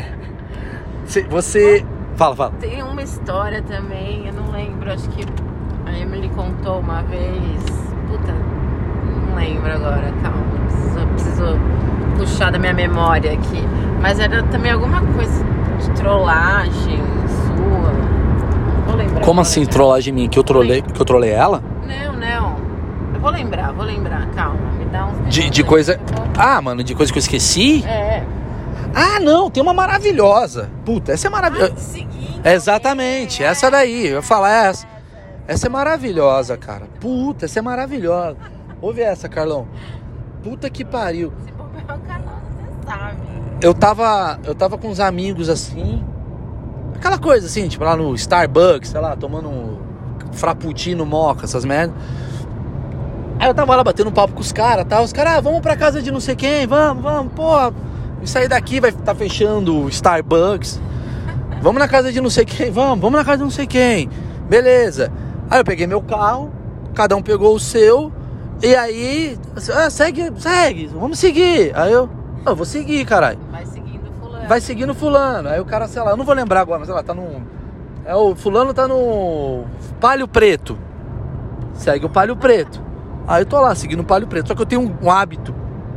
Você... Fala, fala. Tem uma história também, eu não lembro, acho que a Emily contou uma vez. Puta, não lembro agora, calma. Preciso, preciso puxar da minha memória aqui. Mas era também alguma coisa de trollagem sua. Não vou lembrar. Como assim trollagem minha? Que eu trolei, que eu trolei ela? Não, não. Eu vou lembrar, vou lembrar, calma. Me dá uns... De, de coisa... Ah, mano, de coisa que eu esqueci? É. Ah, não, tem uma maravilhosa. Puta, essa é maravilhosa. Ah, seguinte, É exatamente, é. essa daí. Eu ia falar essa. Essa é maravilhosa, cara. Puta, essa é maravilhosa. Ouve essa, Carlão. Puta que pariu. Se bobear o canal, você sabe. Eu tava, eu tava com uns amigos assim. Aquela coisa assim, tipo lá no Starbucks, sei lá, tomando um frappuccino, moca, essas merdas. Aí eu tava lá batendo um papo com os caras, tá? Os caras, ah, vamos pra casa de não sei quem, vamos, vamos, pô. Sair daqui vai estar tá fechando o Starbucks. Vamos na casa de não sei quem, vamos, vamos na casa de não sei quem. Beleza. Aí eu peguei meu carro, cada um pegou o seu. E aí, ah, segue, segue, vamos seguir. Aí eu, eu vou seguir, caralho. Vai seguindo fulano. Vai seguindo fulano. Aí o cara, sei lá, eu não vou lembrar agora, mas sei lá, tá no... É, o fulano tá no Palio Preto. Segue o Palio Preto. Aí eu tô lá, seguindo o Palio Preto. Só que eu tenho um, um hábito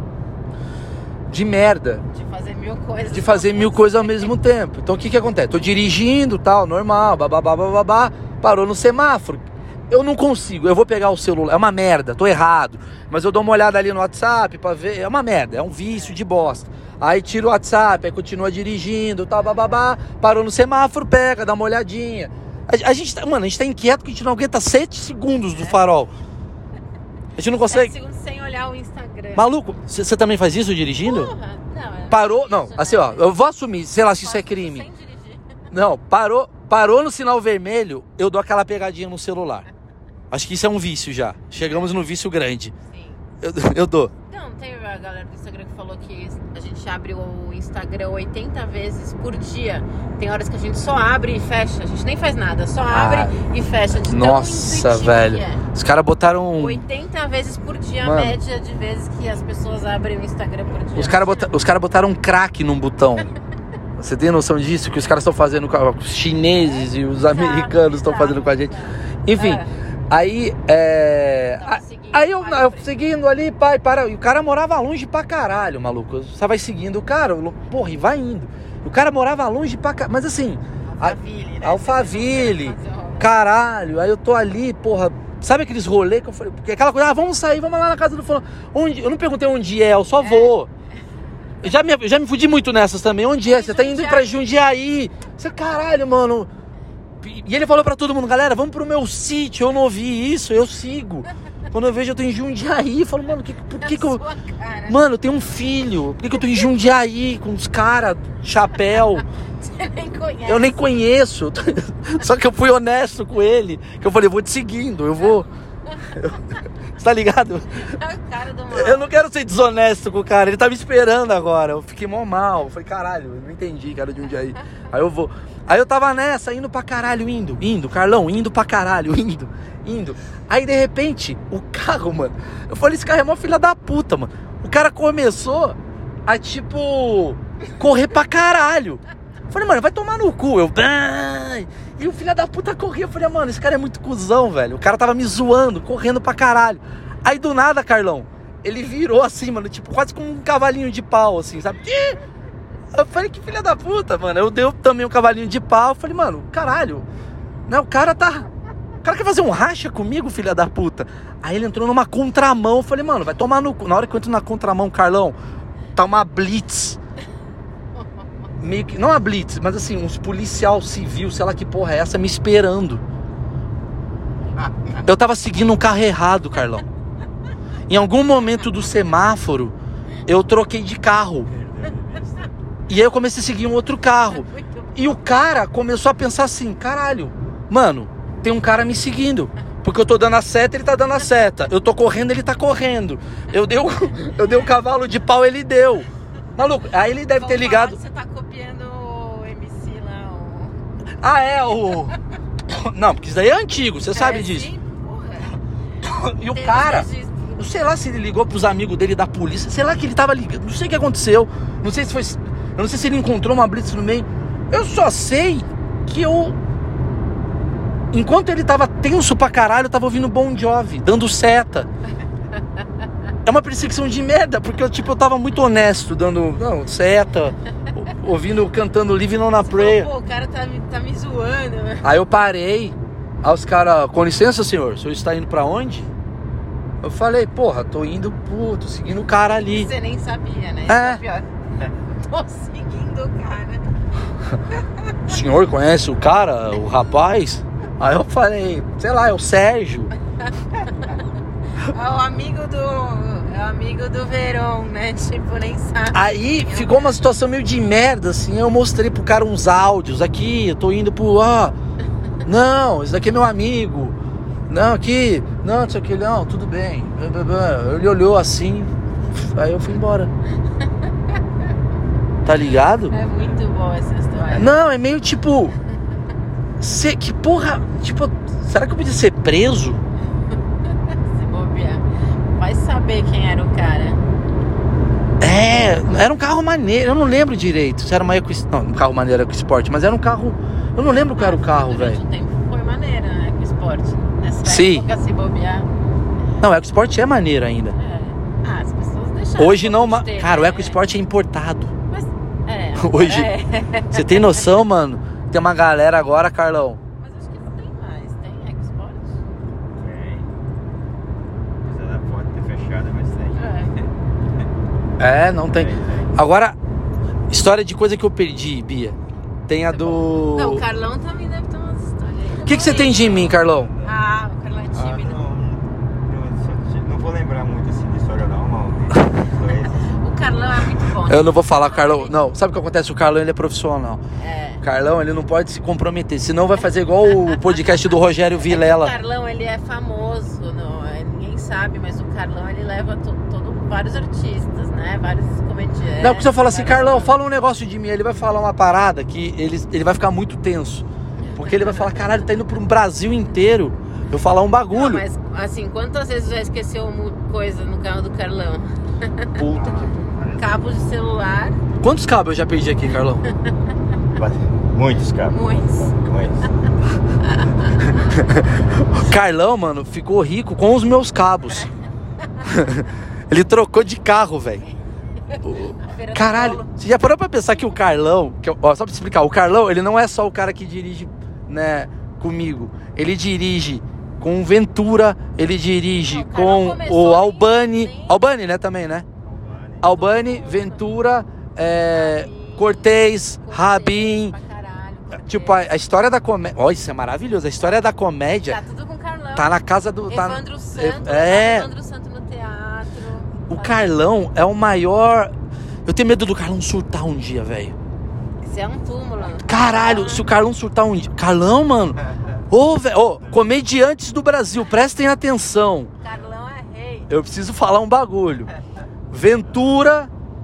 de merda. De fazer mil coisas. De fazer mil coisas ao mesmo tempo. Então o que que acontece? Tô dirigindo, tal, normal, bababá, bababá, parou no semáforo. Eu não consigo, eu vou pegar o celular, é uma merda, tô errado. Mas eu dou uma olhada ali no WhatsApp pra ver, é uma merda, é um vício de bosta. Aí tira o WhatsApp, aí continua dirigindo, tal, bababá, parou no semáforo, pega, dá uma olhadinha. A, a gente tá, mano, a gente tá inquieto que a gente não aguenta sete segundos do farol. A gente não consegue... sete segundos sem olhar o Instagram. Maluco, você também faz isso dirigindo? Porra, não, é Parou, não, isso, assim né? ó, eu vou assumir, sei lá se isso é crime. Sem dirigir. Não, parou, parou no sinal vermelho, eu dou aquela pegadinha no celular. Acho que isso é um vício já. Chegamos no vício grande. Sim. Eu, eu dou. Não, tem a galera do Instagram que falou que a gente abre o Instagram oitenta vezes por dia. Tem horas que a gente só abre e fecha. A gente nem faz nada, só abre Ah, e fecha. De tão Nossa, intuitivo velho. que é. Os caras botaram... oitenta vezes por dia, Mano. a média de vezes que as pessoas abrem o Instagram por dia. Os caras bota, os cara botaram um crack num botão. Você tem noção disso? Que os caras estão fazendo com os chineses e os americanos estão fazendo com a gente. Enfim, É. aí... É... Tava a- seguindo, Aí eu, vai, eu vai. seguindo ali, pai, para. E o cara morava longe pra caralho, maluco. Você vai seguindo o cara, porra, e vai indo. O cara morava longe pra caralho. Mas assim, a- Alphaville, né? Alphaville, Fazer um- caralho. Aí eu tô ali, porra. Sabe aqueles rolês que eu falei? Porque aquela coisa, ah, vamos sair, vamos lá na casa do fulano. Onde? Eu não perguntei onde é, eu só vou. Eu já me, eu já me fudi muito nessas também. Onde é? Você tá indo pra Jundiaí. Você, caralho, mano. E ele falou pra todo mundo, galera, vamos pro meu sítio. Eu não ouvi isso, eu sigo. Quando eu vejo, eu tô em Jundiaí. Eu falo, mano, que, por que que eu... Sua cara. Mano, eu tenho um filho. Por que que eu tô em Jundiaí com os caras, chapéu? Você nem conhece. Eu nem conheço. Só que eu fui honesto com ele. Que eu falei, eu vou te seguindo, eu vou... Você tá ligado? A cara do mal. Eu não quero ser desonesto com o cara, ele tá me esperando agora. Eu fiquei mó mal. Eu falei, caralho, eu não entendi, cara, de onde aí. Aí eu vou. Aí eu tava nessa, indo pra caralho, indo, indo, Carlão, indo pra caralho, indo, indo. Aí de repente, o carro, mano. Eu falei, esse carro é mó filha da puta, mano. O cara começou a tipo correr pra caralho. Eu falei, mano, vai tomar no cu. Eu. Ai! E o filho da puta corria. Eu falei, mano, esse cara é muito cuzão, velho. O cara tava me zoando, correndo pra caralho. Aí do nada, Carlão, ele virou assim, mano, tipo, quase como um cavalinho de pau, assim, sabe? Eu falei, que filha da puta, mano. Eu dei também um cavalinho de pau. Eu falei, mano, caralho, né? O cara tá... O cara quer fazer um racha comigo, filha da puta. Aí ele entrou numa contramão. Eu falei, mano, vai tomar no cu. Na hora que eu entro na contramão, Carlão, tá uma blitz. Meio que, não a blitz, mas assim, uns policial civil, sei lá que porra é essa, me esperando. Eu tava seguindo um carro errado, Carlão. Em algum momento do semáforo, eu troquei de carro. E aí eu comecei a seguir um outro carro. E o cara começou a pensar assim, caralho, mano, tem um cara me seguindo. Porque eu tô dando a seta, ele tá dando a seta. Eu tô correndo, ele tá correndo. Eu dei o, eu dei o cavalo de pau, ele deu. Maluco, aí ele deve ter Vamos ligado... falar que Você tá copiando o M C lá, o... Ah, é, o... Não, porque isso daí é antigo, você sabe É, disso. sim, porra. E o Tem cara... registro. Eu sei lá se ele ligou pros amigos dele da polícia. Sei lá que ele tava ligando. Não sei o que aconteceu. Não sei se foi... Eu não sei se ele encontrou uma blitz no meio. Eu só sei que eu... Enquanto ele tava tenso pra caralho, eu tava ouvindo Bon Jovi, dando seta. É uma perseguição de merda, porque eu, tipo, eu tava muito honesto, dando não, seta, ouvindo, cantando Living on a Prayer. Pô, o cara tá, me- tá me zoando, né? Aí eu parei. Aí os caras, com licença, senhor, o senhor está indo pra onde? Eu falei, porra, tô indo, pro, tô seguindo o cara ali. Você nem sabia, né? É. Isso pior. Tô seguindo o cara. O senhor conhece o cara, o rapaz? Aí eu falei, sei lá, é o Sérgio. É o amigo do... É o amigo do Verón, né? Tipo, nem sabe. Aí ficou uma situação meio de merda, assim. Eu mostrei pro cara uns áudios. Aqui, eu tô indo pro... Ó, não, esse daqui é meu amigo. Não, aqui... Não, não sei o que, não, tudo bem. Ele olhou assim. Aí eu fui embora. Tá ligado? É muito boa essa história. Não, é meio tipo... Cê, que porra... Tipo, será que eu podia ser preso? Se bobear. Vai saber quem era o cara. É, era um carro maneiro. Eu não lembro direito se era uma Eco... Não, um carro maneiro EcoSport, mas era um carro... Eu não lembro qual era o carro, Durante velho. um tempo foi maneira, né? Com esporte. Nessa Sim. época, se bobear. Não, o EcoSport é maneiro ainda. É. Ah, as pessoas deixaram. Hoje não... de ma- ter, Cara, o né? EcoSport é importado. Mas, é. Hoje. É. Você tem noção, mano? Tem uma galera agora, Carlão. Mas acho que não tem mais. Tem EcoSport? Tem. Apesar da porta ter fechado, mas tem. É. É, não tem. Tem, tem. Agora, história de coisa que eu perdi, Bia. Tem a do... Não, o Carlão também deve ter umas histórias aí. O que, que você tem de mim, Carlão? Ah, o Carlão é Ah, tímido. não, não, só- não vou lembrar muito assim de história não, não. Dos dois. O Carlão é muito bom. Eu não vou falar, Carlão. Não, sabe o que acontece? O Carlão, ele é profissional. É. O Carlão, ele não pode se comprometer. Senão vai fazer igual o podcast do Rogério Vilela. O Carlão, ele é famoso, não, é, ninguém sabe, mas o Carlão, ele leva to, todo, vários artistas, né? Vários comediantes. Não, porque se eu falar assim, vários- Carlão, fala um negócio de mim, ele vai falar uma parada que ele, ele vai ficar muito tenso. Porque ele vai falar, caralho, tá indo pro Brasil inteiro eu falar um Não, bagulho. mas assim, quantas vezes já esqueceu mu- coisa no carro do Carlão? Puta que... Cabos de celular, Quantos cabos eu já perdi aqui, Carlão? Muitos, cara. muitos. Muitos. Carlão, mano, ficou rico com os meus cabos. Ele trocou de carro, velho. A Feira do Caralho, Bolo. você já parou pra pensar que o Carlão, que, eu- ó, só pra explicar, o Carlão, ele não é só o cara que dirige, né, comigo. Ele dirige com o Ventura, ele dirige Não, o Carlão com começou o nem- Albani. nem- Albani, né, também, né? Albani, Ventura, é, Cortez, Rabin. Pra caralho, Cortez. Tipo, a, a história da comédia. Ó, isso é maravilhoso. A história da comédia Tá tudo com o Carlão. tá na casa do. Tá, Evandro Santo, é. Evandro Santo no teatro. O Carlão é o maior. Eu tenho medo do Carlão surtar um dia, velho. Isso é um túmulo. Caralho, se o Carlão surtar um dia. Carlão, mano. Ô, velho. Ô, comediantes do Brasil, prestem atenção. Carlão é rei. Eu preciso falar um bagulho. Ventura,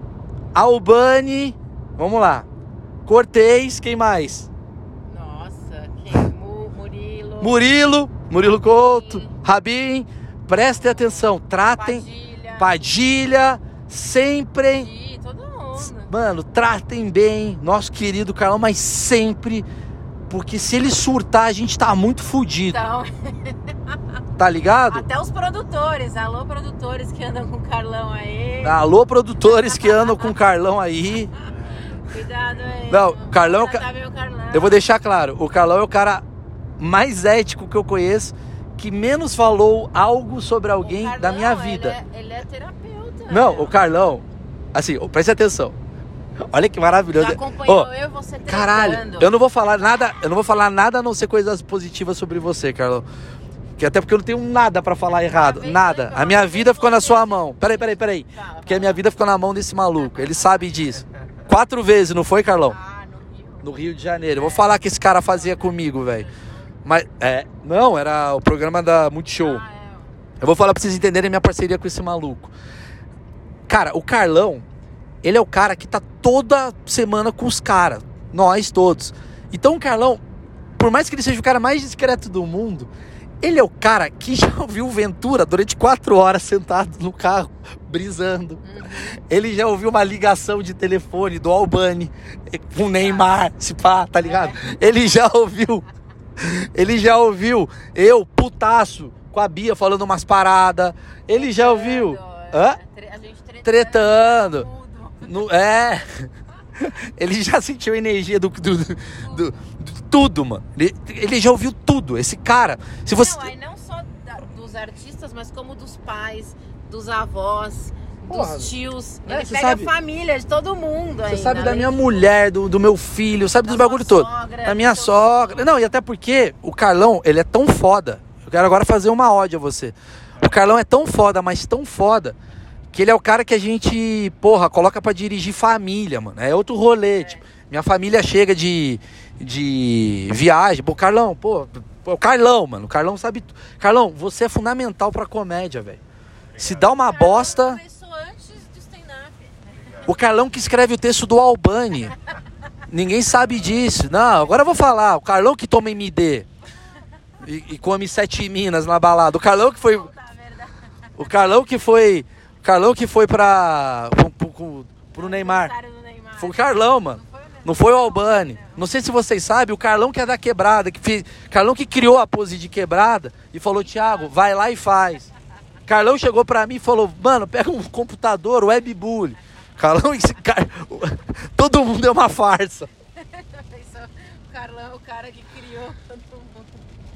Albani. Vamos lá. Cortez, quem mais? Nossa, quem? Mu- Murilo. Murilo, Murilo Couto, Rabin. Prestem atenção. Tratem. Padilha. Padilha. Sempre. Padilha, todo mundo. Mano, tratem bem nosso querido Carlão, mas sempre. Porque se ele surtar, a gente tá muito fudido. Então, Tá ligado? até os produtores. Alô, produtores que andam com o Carlão aí. Alô, produtores que andam com o Carlão aí. Cuidado aí. Não, o Carlão é o ca- Tratar bem o Carlão. Eu vou deixar claro, o Carlão é o cara mais ético que eu conheço, que menos falou algo sobre O alguém Carlão, da minha Ele vida. é, ele é terapeuta. Não, o Carlão, assim, ó, preste atenção. Olha que maravilhoso. Já acompanhou Ó, eu e você tretando. caralho, eu não vou falar nada, eu não vou falar nada a não ser coisas positivas sobre você, Carlão. Que até porque eu não tenho nada pra falar errado, vez nada. foi A minha igual, vida ficou na você- sua mão. Peraí, peraí, peraí. Fala, Porque a fala. minha vida ficou na mão desse maluco. Ele sabe disso. Quatro vezes, não foi, Carlão? Ah, no Rio. No Rio de Janeiro. Eu vou falar que esse cara fazia comigo, velho. Mas, é, não, era o programa da Multishow. Ah, é. Eu vou falar pra vocês entenderem minha parceria com esse maluco. Cara, o Carlão, ele é o cara que tá toda semana com os caras. Nós todos. Então o Carlão, por mais que ele seja o cara mais discreto do mundo, ele é o cara que já ouviu o Ventura durante quatro horas sentado no carro, brisando. Ele já ouviu uma ligação de telefone do Albani com o Neymar, se pá, tá ligado? Ele já ouviu. Ele já ouviu eu, putaço, com a Bia falando umas paradas. Ele já ouviu. Hã? Tre- A gente tretando. Tretando. tudo. No, é. Ele já sentiu a energia do, do, do, do- do tudo, mano. Ele, ele já ouviu tudo. Esse cara. Se você. Não, aí não só da- dos dos artistas, mas como dos pais, dos avós, Porra, dos tios. né, Ele você pega sabe- a família de todo mundo. Você ainda, sabe da além minha de- mulher, do, do meu filho, sabe dos Da bagulho sua todo. sogra, Da minha do seu sogra. filho. Não, e até porque o Carlão, ele é tão foda. Eu quero agora fazer uma ode a você. O Carlão é tão foda, mas tão foda, que ele é o cara que a gente, porra, coloca pra dirigir família, mano. É outro rolê, tipo. Minha família chega de, de viagem. Pô, Carlão, pô, pô, o Carlão, mano. O Carlão sabe. tu- Carlão, você é fundamental pra comédia, velho. Se dá uma Carlão bosta. começou antes do stand-up. O Carlão que escreve o texto do Albani. Ninguém sabe disso. Não, agora eu vou falar. O Carlão que toma M D e, e come sete minas na balada. O Carlão que foi. Tá, verdade. O Carlão que foi. O Carlão que foi pra. Pro, pro, pro- pro Neymar. Aniversário do Neymar. Foi o Carlão, mano. Não foi o Albani. Não sei se vocês sabem, o Carlão que é da quebrada, que fez, Carlão que criou a pose de quebrada e falou, Thiago, vai lá e faz. Carlão chegou pra mim e falou, mano, pega um computador, webbully. Carlão, esse cara, todo mundo é uma farsa. Pensou, o Carlão é o cara que criou todo mundo.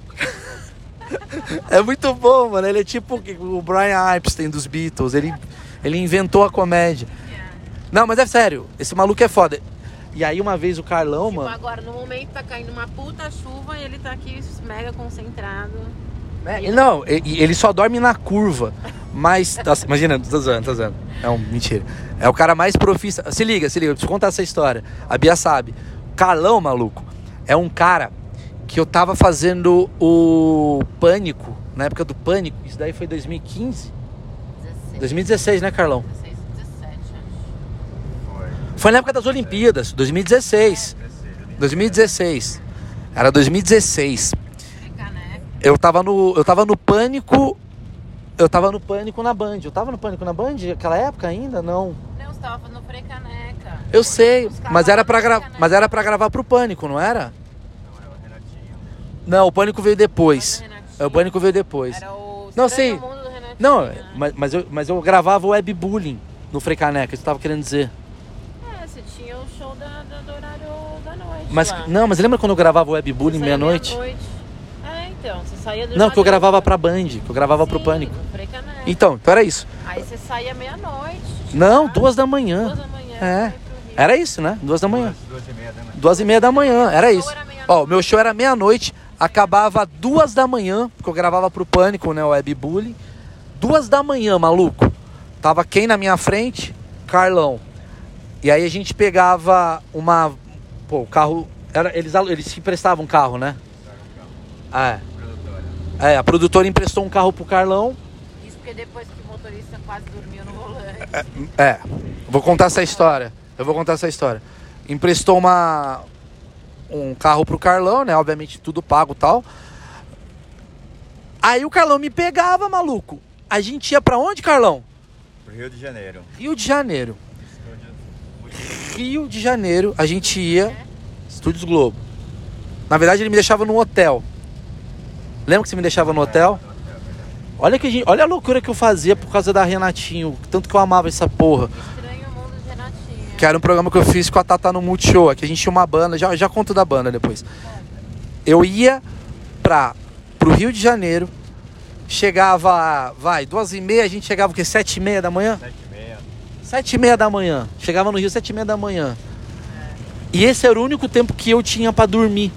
É muito bom, mano. Ele é tipo o Brian Epstein dos Beatles. Ele, ele inventou a comédia. Não, mas é sério, esse maluco é foda. E aí uma vez o Carlão, Tipo, mano. agora no momento tá caindo uma puta chuva e ele tá aqui mega concentrado. É, não, e- ele só dorme na curva. Mas, nossa, imagina, tô zoando, tô zoando. É um mentira. É o cara mais profissa. Se liga, se liga, eu preciso contar essa história. A Bia sabe. Carlão, maluco, é um cara que eu tava fazendo o Pânico, na época do Pânico. Isso daí foi dois mil e quinze? dezesseis. dois mil e dezesseis, né, Carlão? dezesseis, dezessete, acho. Foi. Foi na época das Olimpíadas, dois mil e dezesseis. dois mil e dezesseis. Era dois mil e dezesseis. Caneca. Eu tava no, eu tava no Pânico. Eu tava no Pânico na Band. Eu tava no Pânico na Band naquela época ainda? Não. Não, você tava no Frei Caneca. Eu sei, Os caras mas era pra lá no gra... Frei Caneca. mas era para gravar pro Pânico, não era? Não, é o Renatinho. Não, o Pânico veio depois. Mas o Renatinho É, o Pânico veio depois. Era o Não, Estranho sei. Mundo do Renatinho, Não, né? mas, mas eu mas eu gravava o webbullying no Frei Caneca, isso eu tava querendo dizer. É, você tinha o show da, da- do horário da noite. Mas lá. não, mas lembra quando eu gravava o Você webbullying saía meia-noite? meia-noite. É, então, você saía do Não, que eu Jardim. gravava pra Band, que eu gravava pro Sim, Pânico. no Frei Caneca. Então, então era isso. Aí você saía meia-noite. Não, tá? duas da manhã. Duas da manhã. É. foi pro Rio. Era isso, né? Duas da manhã. Duas, duas e meia da manhã. Duas e meia da manhã, era O show isso. era meia-noite. Ó, o meu show era meia-noite, acabava duas da manhã, porque eu gravava pro Pânico, né, o webbullying. Duas da manhã, maluco. Tava quem na minha frente? Carlão. E aí a gente pegava uma... Pô, o carro... Era, eles, alu- eles se emprestavam um carro, né? É. Produtora. É, a produtora emprestou um carro pro Carlão. Isso porque depois que o motorista quase dormiu no volante. É, vou contar essa história. Eu vou contar essa história. Emprestou uma um carro pro Carlão, né? Obviamente tudo pago e tal. Aí o Carlão me pegava, maluco. A gente ia pra onde, Carlão? Pro Rio de Janeiro. Rio de Janeiro. Estúdio. Rio de Janeiro, a gente ia. Estúdios Globo. Na verdade, ele me deixava num hotel. Lembra que você me deixava no hotel? Olha, que a gente, olha a loucura que eu fazia por causa da Renatinho. Tanto que eu amava essa porra. Estranho Mundo de Renatinho. Que era um programa que eu fiz com a Tata no Multishow. Aqui a gente tinha uma banda, já, já conto da banda depois. Eu ia pra, pro Rio de Janeiro, chegava, vai, duas e meia, a gente chegava o quê? Sete e meia da manhã? Sete e meia. Sete e meia da manhã. Chegava no Rio sete e meia da manhã. E esse era o único tempo que eu tinha pra dormir.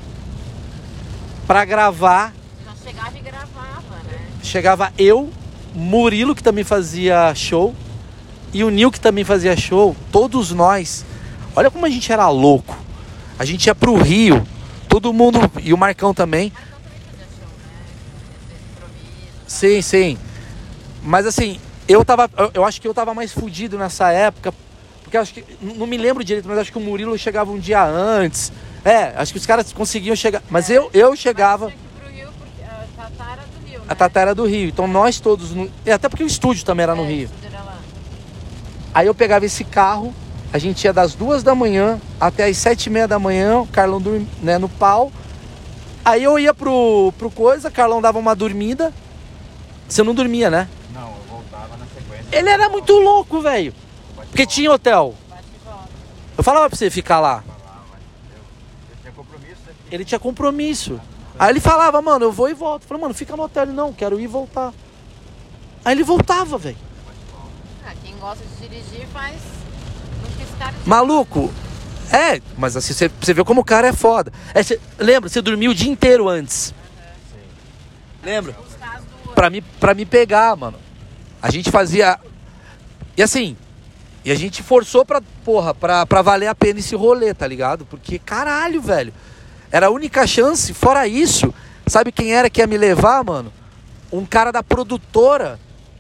Pra gravar, Já chegava e gravava, né? chegava eu, Murilo, que também fazia show, e o Nil, que também fazia show, todos nós. Olha como a gente era louco. A gente ia pro Rio, todo mundo, e o Marcão também. Marcão também fazia show, né? Improviso. Sim, sim. Mas assim, eu tava. Eu, eu acho que eu tava mais fudido nessa época. Porque eu acho que. n- Não me lembro direito, mas acho que o Murilo chegava um dia antes. É, acho que os caras conseguiam chegar. Mas eu, eu chegava. Mas tinha que ir pro Rio porque a Tatá era do Rio, né? A Tata era do Rio. Então nós todos. No, e até porque o estúdio também era no É, Rio. isso era lá. Aí eu pegava esse carro, a gente ia das duas da manhã até as sete e meia da manhã, o Carlão dormia, né, no pau. Aí eu ia pro, pro coisa, Carlão dava uma dormida. Você não dormia, né? Não, eu voltava na sequência. Ele era muito louco, velho. Porque tinha hotel. Bate e volta. Eu falava pra você ficar lá. Falava, mas eu, eu tinha compromisso aqui. Ele tinha compromisso. Aí ele falava, mano, eu vou e volto. Eu falei, mano, fica no hotel. Ele, não, quero ir e voltar. Aí ele voltava, velho. Ah, quem gosta de dirigir faz... Não que esse cara... Maluco, é, mas assim, você, você vê como o cara é foda. É, cê, lembra, você dormiu o dia inteiro antes. Uhum. Lembra? Pra me, pra me pegar, mano. A gente fazia... E assim... E a gente forçou pra, porra, pra, pra valer a pena esse rolê, tá ligado? Porque, caralho, velho. Era a única chance. Fora isso, sabe quem era que ia me levar, mano? Um cara da produtora.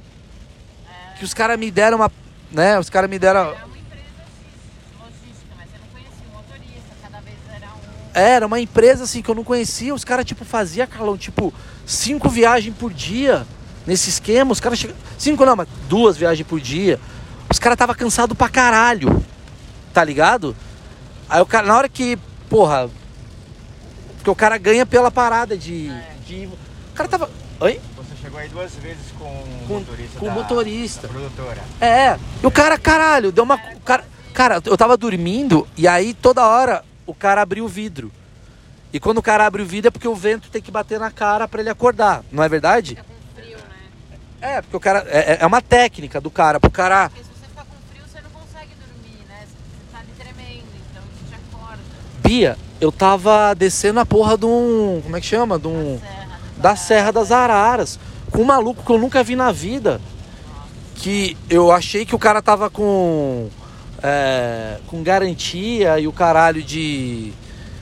É. Que os caras me deram uma... Né? Os caras me deram... Era uma empresa logística, mas você não conhecia o motorista. Cada vez era um... Era uma empresa, assim, que eu não conhecia. Os caras, tipo, faziam, Carlão, tipo... Cinco viagens por dia. Nesse esquema, os caras chegam... Cinco não, mas duas viagens por dia. Os caras tava cansado pra caralho. Tá ligado? Aí o cara, na hora que, porra... Porque o cara ganha pela parada de... É. de... O cara tava... Oi? Você chegou aí duas vezes com o com, motorista Com o da, motorista. da produtora. É. E o cara, caralho, deu uma... O cara, cara, eu tava dormindo e aí toda hora o cara abriu o vidro. E quando o cara abre o vidro é porque o vento tem que bater na cara pra ele acordar. Não é verdade? Fica com frio, né? É, porque o cara... É, é uma técnica do cara, pro cara... Porque se você ficar com frio, você não consegue dormir, né? Você tá ali tremendo, então isso te acorda. Bia, eu tava descendo a porra de um... Como é que chama? De um... Da Serra das Araras. Com um maluco que eu nunca vi na vida. Que eu achei que o cara tava com... É, com garantia e o caralho de...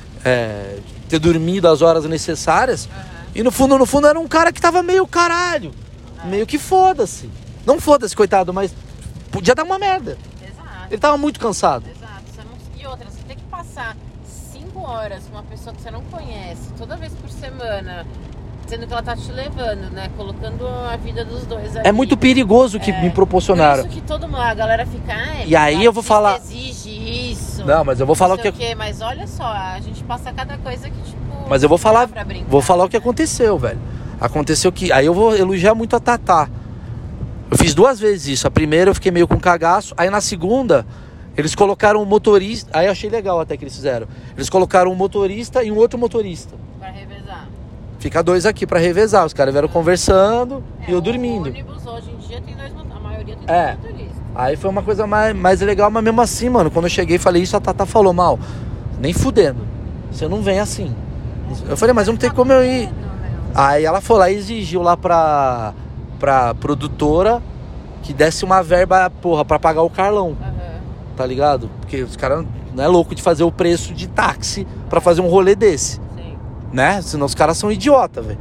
É, ter dormido as horas necessárias. Uhum. E no fundo, no fundo era um cara que tava meio caralho. Uhum. Meio que foda-se. Não foda-se, coitado, mas podia dar uma merda. Exato. Ele tava muito cansado. Exato. Você não... E outra, você tem que passar cinco horas com uma pessoa que você não conhece, toda vez por semana, sendo que ela tá te levando, né? Colocando a vida dos dois ali. É muito perigoso o que é, me proporcionaram. Por isso que todo mundo, a galera fica... Ah, e aí eu vou falar... exige isso. Não, mas eu vou falar o que... que... Mas olha só, a gente passa cada coisa que, tipo... Mas eu vou falar... Brincar, vou falar o que né? aconteceu, velho. Aconteceu que... Aí eu vou elogiar muito a Tatá. Eu fiz duas vezes isso. A primeira eu fiquei meio com cagaço. Aí na segunda, eles colocaram um motorista... Aí eu achei legal até que eles fizeram. Eles colocaram um motorista e um outro motorista. Pra revezar. Fica dois aqui pra revezar. Os caras vieram conversando é, e eu dormindo. O ônibus hoje em dia tem dois... A maioria tem é. dois motoristas. Aí foi uma coisa mais, mais legal, mas mesmo assim, mano, quando eu cheguei e falei isso, a Tatá falou, mal, nem fudendo, você não vem assim. Eu falei, mas não tem como eu ir. Aí ela foi lá e exigiu lá pra, pra produtora que desse uma verba, porra, pra pagar o Carlão. Uhum. Tá ligado? Porque os caras não é louco de fazer o preço de táxi pra fazer um rolê desse. Sim. Né? Senão os caras são idiota, velho.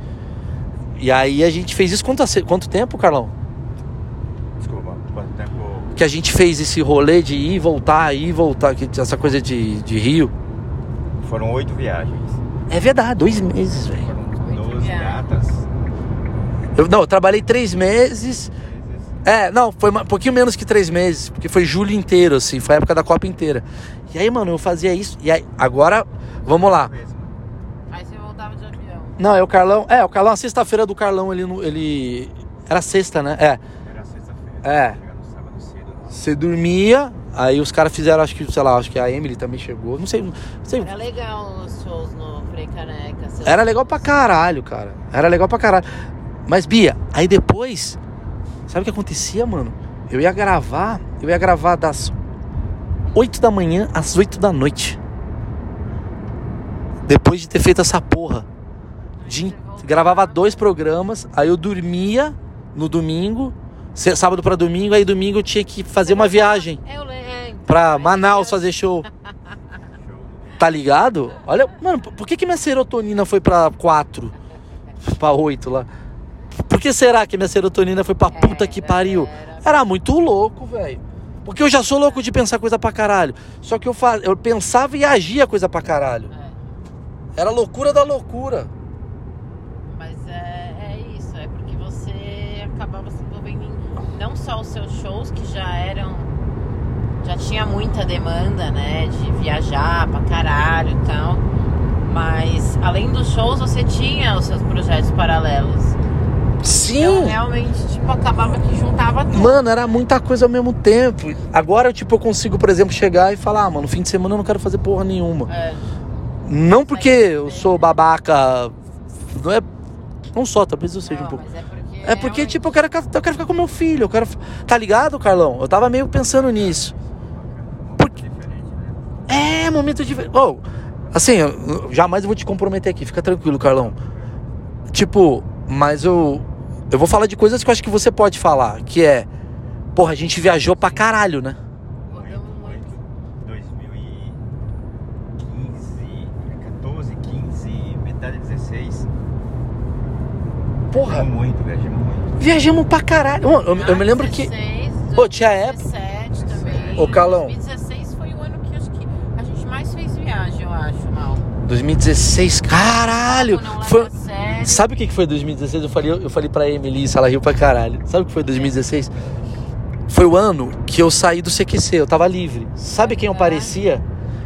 E aí a gente fez isso quanto, quanto tempo, Carlão? Desculpa, quanto tempo? Que a gente fez esse rolê de ir e voltar, ir e voltar, essa coisa de, de Rio. Foram oito viagens. É verdade, dois meses, velho. Foram doze datas. Eu, não, eu trabalhei três meses. É, não, foi um pouquinho menos que três meses, porque foi julho inteiro, assim, foi a época da Copa inteira. E aí, mano, eu fazia isso, e aí, agora, vamos lá. Aí você voltava de avião. Não, é o Carlão, é, o Carlão, a sexta-feira do Carlão, ele, ele, era sexta, né? É. Era sexta-feira. É. Você dormia, aí os caras fizeram, acho que, sei lá, acho que a Emily também chegou, não sei, não sei. Era legal os shows no Frei Caneca. Era legal pra caralho, cara. Era legal pra caralho. Mas, Bia, aí depois, sabe o que acontecia, mano? Eu ia gravar, eu ia gravar das oito da manhã às oito da noite. Depois de ter feito essa porra. De, gravava dois programas, aí eu dormia no domingo, sábado pra domingo, aí domingo eu tinha que fazer uma viagem eu lembro. Pra Manaus fazer show. Tá ligado? Olha, mano, por que que minha serotonina foi pra quatro? Pra oito lá? Por que será que minha serotonina foi pra puta que pariu? Era muito louco, velho. Porque eu já sou louco de pensar coisa pra caralho. Só que eu, faz... eu pensava e agia coisa pra caralho. Era loucura da loucura. Mas é, é isso, é porque você acabava se envolvendo em não só os seus shows, que já eram... Já tinha muita demanda, né? De viajar pra caralho e tal. Mas, além dos shows, você tinha os seus projetos paralelos. Sim. Então, realmente, tipo, acabava que juntava tudo. Mano, era muita coisa ao mesmo tempo. Agora, tipo, eu consigo, por exemplo, chegar e falar, ah, mano, fim de semana eu não quero fazer porra nenhuma. É. Não porque eu sou babaca Não é... Não só, talvez eu seja Não, um pouco... mas é porque... É porque, realmente- tipo, eu quero, eu quero ficar com meu filho, eu quero... Tá ligado, Carlão? Eu tava meio pensando nisso. Porque... Diferente, né? É, momento diferente. Oh, assim, eu, eu jamais vou te comprometer aqui, fica tranquilo, Carlão. Tipo, mas eu... Eu vou falar de coisas que eu acho que você pode falar, que é... Porra, a gente viajou pra caralho, né? Rodamos muito. dois mil e quinze, quatorze, quinze, metade de dezesseis. Porra, Viajamos muito, viajamos muito. viajamos pra caralho. Mano, eu, eu me lembro que... dezesseis, Pô, tinha época... dois mil e dezessete também. Ô, Carlão. dois mil e dezesseis foi o ano que acho que a gente mais fez viagem, eu acho, Mal. dois mil e dezesseis, caralho! Não leva Foi... a sério. Sabe o que que foi dois mil e dezesseis? Eu falei, eu falei pra Emily isso, ela riu pra caralho. Sabe o que foi dois mil e dezesseis? Foi o ano que eu saí do C Q C, eu tava livre. Sabe quem eu É. parecia?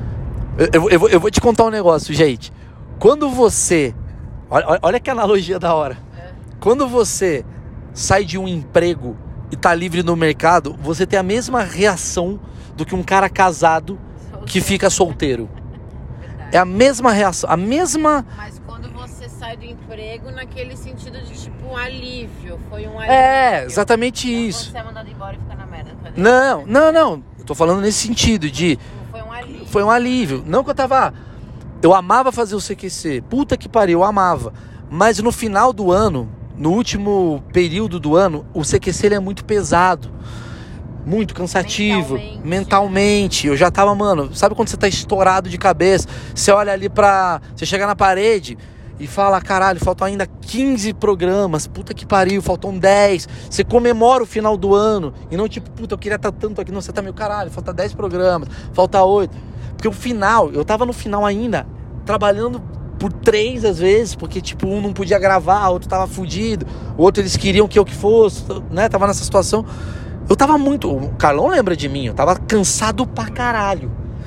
Eu, eu, eu, vou- eu vou te contar um negócio, gente. Quando você... Olha, olha que analogia da hora. É. Quando você sai de um emprego e tá livre no mercado, você tem a mesma reação do que um cara casado que fica solteiro. Verdade. É a mesma reação, a mesma... Mas quando você sai do emprego, naquele sentido de tipo um alívio, foi um alívio. É, exatamente Não isso. Você é mandado embora e ficar na merda. Cadê? Não, não, não. Eu tô falando nesse sentido de... Foi um alívio. Foi um alívio. Não que eu tava... Eu amava fazer o C Q C. Puta que pariu, eu amava. Mas no final do ano, no último período do ano, o C Q C ele é muito pesado. Muito cansativo. Mentalmente. Mentalmente. Eu já tava, mano... Sabe quando você tá estourado de cabeça? Você olha ali pra... Você chega na parede... E fala, caralho, faltam ainda quinze programas. Puta que pariu, faltam dez. Você comemora o final do ano. E não tipo, puta, eu queria estar tanto aqui. Não, você tá meio caralho, falta dez programas. Falta oito. Porque o final, eu tava no final ainda, trabalhando por três às vezes. Porque tipo, um não podia gravar, o outro tava fudido. O outro eles queriam que eu que fosse, né? Tava nessa situação. Eu tava muito... O Carlão lembra de mim. Eu tava cansado pra caralho.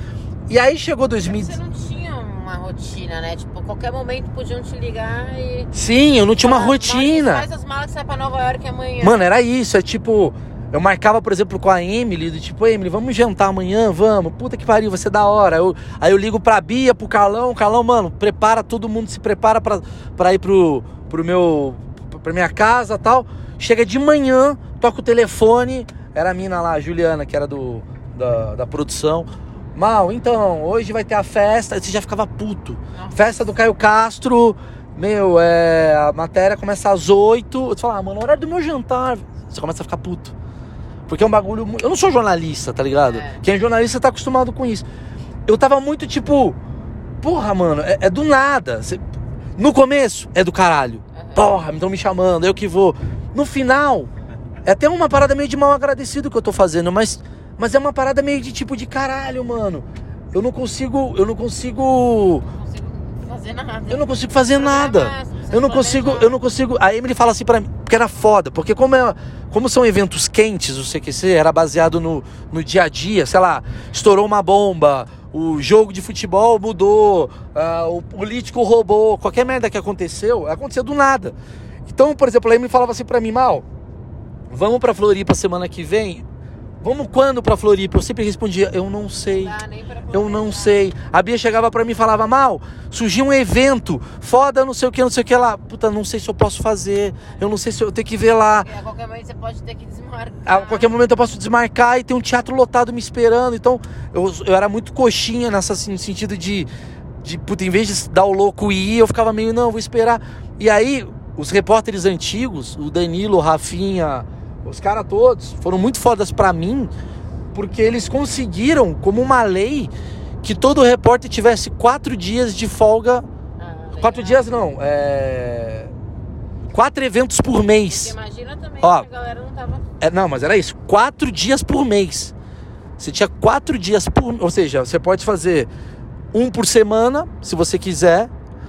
E aí chegou dois mil e Você não tinha uma rotina, né? Tipo, qualquer momento podiam te ligar e... Sim, eu não tinha uma Fala, rotina. Faz as malas e sai pra Nova York amanhã. Mano, era isso, é tipo... Eu marcava, por exemplo, com a Emily, do tipo, Emily, vamos jantar amanhã, vamos. Puta que pariu, vai ser da hora. Eu, aí eu ligo pra Bia, pro Carlão. Carlão, mano, prepara, todo mundo se prepara pra, pra ir pro, pro meu... pra minha casa e tal. Chega de manhã, toca o telefone. Era a mina lá, a Juliana, que era do, da, da produção. Mal, então, hoje vai ter a festa. Aí você já ficava puto. Nossa. Festa do Caio Castro. Meu, é, a matéria começa às oito. Eu falo, ah, mano, é hora do meu jantar. Você começa a ficar puto. Porque é um bagulho... mu- Eu não sou jornalista, tá ligado? É. Quem é jornalista tá acostumado com isso. Eu tava muito tipo... Porra, mano, é, é do nada. Cê- No começo, é do caralho. Uhum. Porra, me estão me chamando, eu que vou. No final, é até uma parada meio de mal agradecido que eu tô fazendo, mas... Mas é uma parada meio de tipo de caralho, mano. Eu não consigo... Eu não consigo... Não consigo fazer nada. Eu não consigo fazer nada. Programar, você precisa Eu não consigo, planejar. eu não consigo. A Emily fala assim pra mim, porque era foda, porque como, é, como são eventos quentes, o C Q C era baseado no, no dia a dia, sei lá, estourou uma bomba, o jogo de futebol mudou, ah, o político roubou, qualquer merda que aconteceu, aconteceu do nada. Então, por exemplo, a Emily falava assim pra mim, Mal, vamos pra Floripa semana que vem? Vamos quando pra Floripa? Eu sempre respondia, eu não sei. Não dá nem pra Eu não planejar. sei. A Bia chegava pra mim e falava, Mal, surgiu um evento, foda, não sei o que, não sei o que lá. Puta, não sei se eu posso fazer, eu não sei se eu tenho que ver lá. Porque a qualquer momento você pode ter que desmarcar. A qualquer momento eu posso desmarcar e tem um teatro lotado me esperando. Então, eu, eu era muito coxinha nessa, assim, no sentido de, de, puta, em vez de dar o louco e ir, eu ficava meio, não, vou esperar. E aí, os repórteres antigos, o Danilo, o Rafinha, os caras todos, foram muito fodas pra mim, porque eles conseguiram, como uma lei, que todo repórter tivesse quatro dias de folga. Ah, legal. Quatro dias não, é... Quatro eventos por Porque mês. imagina também Ó, que a galera não tava... É, não, mas era isso. Quatro dias por mês. Você tinha quatro dias por... Ou seja, você pode fazer um por semana, se você quiser.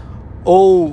Ou,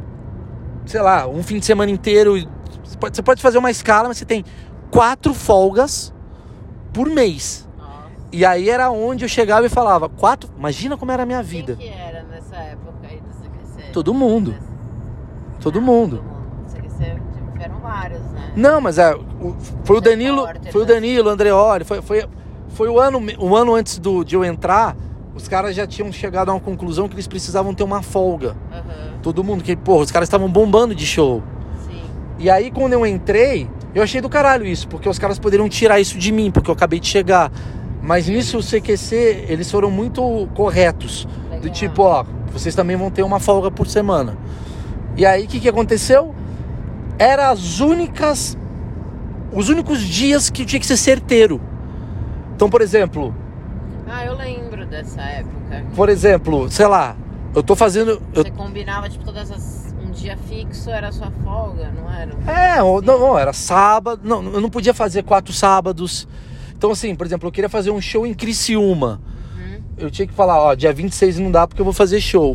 sei lá, um fim de semana inteiro. Você pode, você pode fazer uma escala, mas você tem quatro folgas por mês. Nossa. E aí era onde eu chegava e falava, quatro... Imagina como era a minha vida. Quem que era nessa época aí do C Q C? Todo mundo. Todo Ah, mundo. Todo mundo. C Q C tipo, eram vários, né? Não, mas é, o- foi o Danilo, Repórter, foi o né? Danilo, o Andreoli, foi, foi, foi o ano, um ano antes do, de eu entrar, os caras já tinham chegado a uma conclusão que eles precisavam ter uma folga. Aham. Todo mundo, que, porra, os caras estavam bombando de show. Sim. E aí, quando eu entrei, eu achei do caralho isso, porque os caras poderiam tirar isso de mim, porque eu acabei de chegar. Mas nisso, o C Q C, eles foram muito corretos. Legal. Do tipo, ó, vocês também vão ter uma folga por semana. E aí, o que que aconteceu? Era as únicas... Os únicos dias que tinha que ser certeiro. Então, por exemplo... Ah, eu lembro dessa época. Por exemplo, sei lá, eu tô fazendo... Eu... Você combinava, tipo, todas as... Um dia fixo era a sua folga, não era? É, ou- não, não, era sábado. Não, eu não podia fazer quatro sábados. Então, assim, por exemplo, eu queria fazer um show em Criciúma. Uhum. Eu tinha que falar, ó, dia vinte e seis não dá porque eu vou fazer show.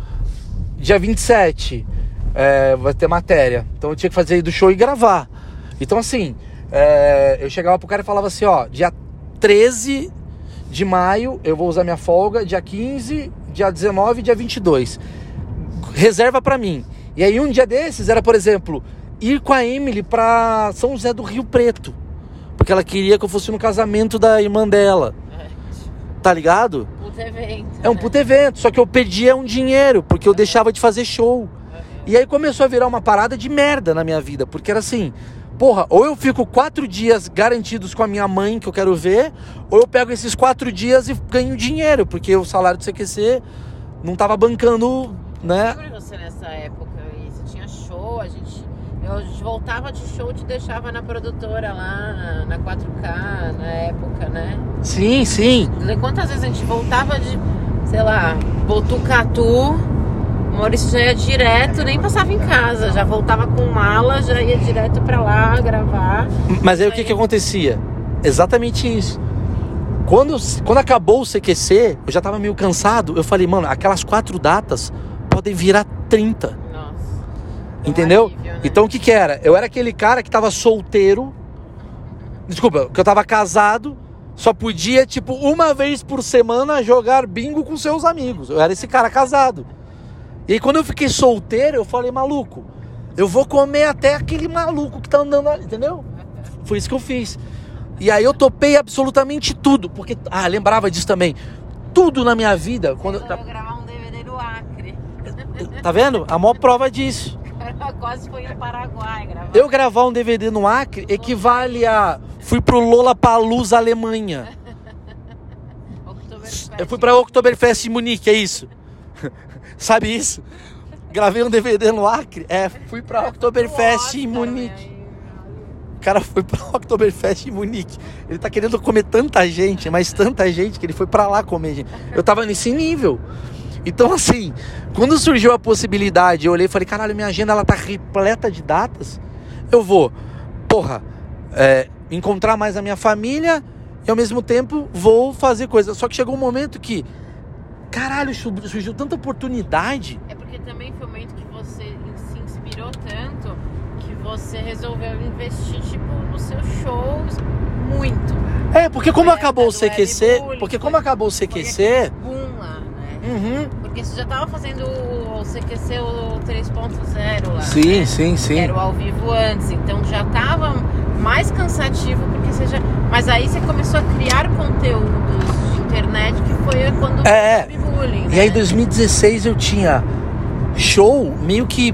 Dia vinte e sete é, vai ter matéria. Então eu tinha que fazer do show e gravar. Então, assim, é, eu chegava pro cara e falava assim, ó, dia treze de maio eu vou usar minha folga, dia quinze, dia dezenove e dia vinte e dois. Reserva pra mim. E aí um dia desses era, por exemplo, ir com a Emily pra São José do Rio Preto. Porque ela queria que eu fosse no casamento da irmã dela. Tá ligado? Puta evento. É um né? puto evento, só que eu perdia um dinheiro, porque eu deixava de fazer show. E aí começou a virar uma parada de merda na minha vida, porque era assim, porra, ou eu fico quatro dias garantidos com a minha mãe, que eu quero ver, ou eu pego esses quatro dias e ganho dinheiro, porque o salário do C Q C não tava bancando, né? Eu lembro de você nessa época, e você tinha show, a gente... Eu a gente voltava de show, te deixava na produtora lá, na, na quatro K, na época, né? Sim, sim. Quantas vezes a gente voltava de, sei lá, Botucatu, o Maurício já ia direto, nem passava em casa, já voltava com mala, já ia direto pra lá gravar. Mas aí o que que acontecia? Exatamente isso. Quando, quando acabou o C Q C, eu já tava meio cansado, eu falei, mano, aquelas quatro datas podem virar trinta. Nossa. Entendeu? Alívio, né? Então o que que era? Eu era aquele cara que tava solteiro. Desculpa, que eu tava casado. Só podia, tipo, uma vez por semana jogar bingo com seus amigos. Eu era esse cara casado. E aí quando eu fiquei solteiro, eu falei, maluco, eu vou comer até aquele maluco que tá andando ali, entendeu? Foi isso que eu fiz. E aí eu topei absolutamente tudo. Porque, ah, lembrava disso também. Tudo na minha vida, quando eu, Eu vou gravar um D V D no Acre. tá vendo? A maior prova disso. Quase foi no Paraguai gravar. Eu gravar um D V D no Acre equivale a... Fui pro Lollapalooza, Alemanha. Oktoberfest. Eu fui pra Oktoberfest em Munique, é isso? Sabe isso? Gravei um D V D no Acre. É, fui pra Oktoberfest em Munique. O cara foi pra Oktoberfest em Munique. Ele tá querendo comer tanta gente, mas tanta gente, que ele foi pra lá comer gente. Eu tava nesse nível. Então, assim, quando surgiu a possibilidade, eu olhei e falei, caralho, minha agenda ela tá repleta de datas. Eu vou, porra, é, encontrar mais a minha família e ao mesmo tempo vou fazer coisas. Só que chegou um momento que, caralho, surgiu tanta oportunidade. É porque também foi um momento que você se inspirou tanto que você resolveu investir, tipo, nos seus shows muito. É, porque como Foi acabou o época do C Q C, webbullying, porque foi- como acabou o C Q C, Foi aquele boom lá, né? uhum. Porque você já tava fazendo o C Q C o três ponto zero lá. Sim, né? sim, sim. Que era o ao vivo antes, então já tava mais cansativo, porque você já... Mas aí você começou a criar conteúdos de internet, que foi quando É, o webbullying, né? E aí em dois mil e dezesseis eu tinha show meio que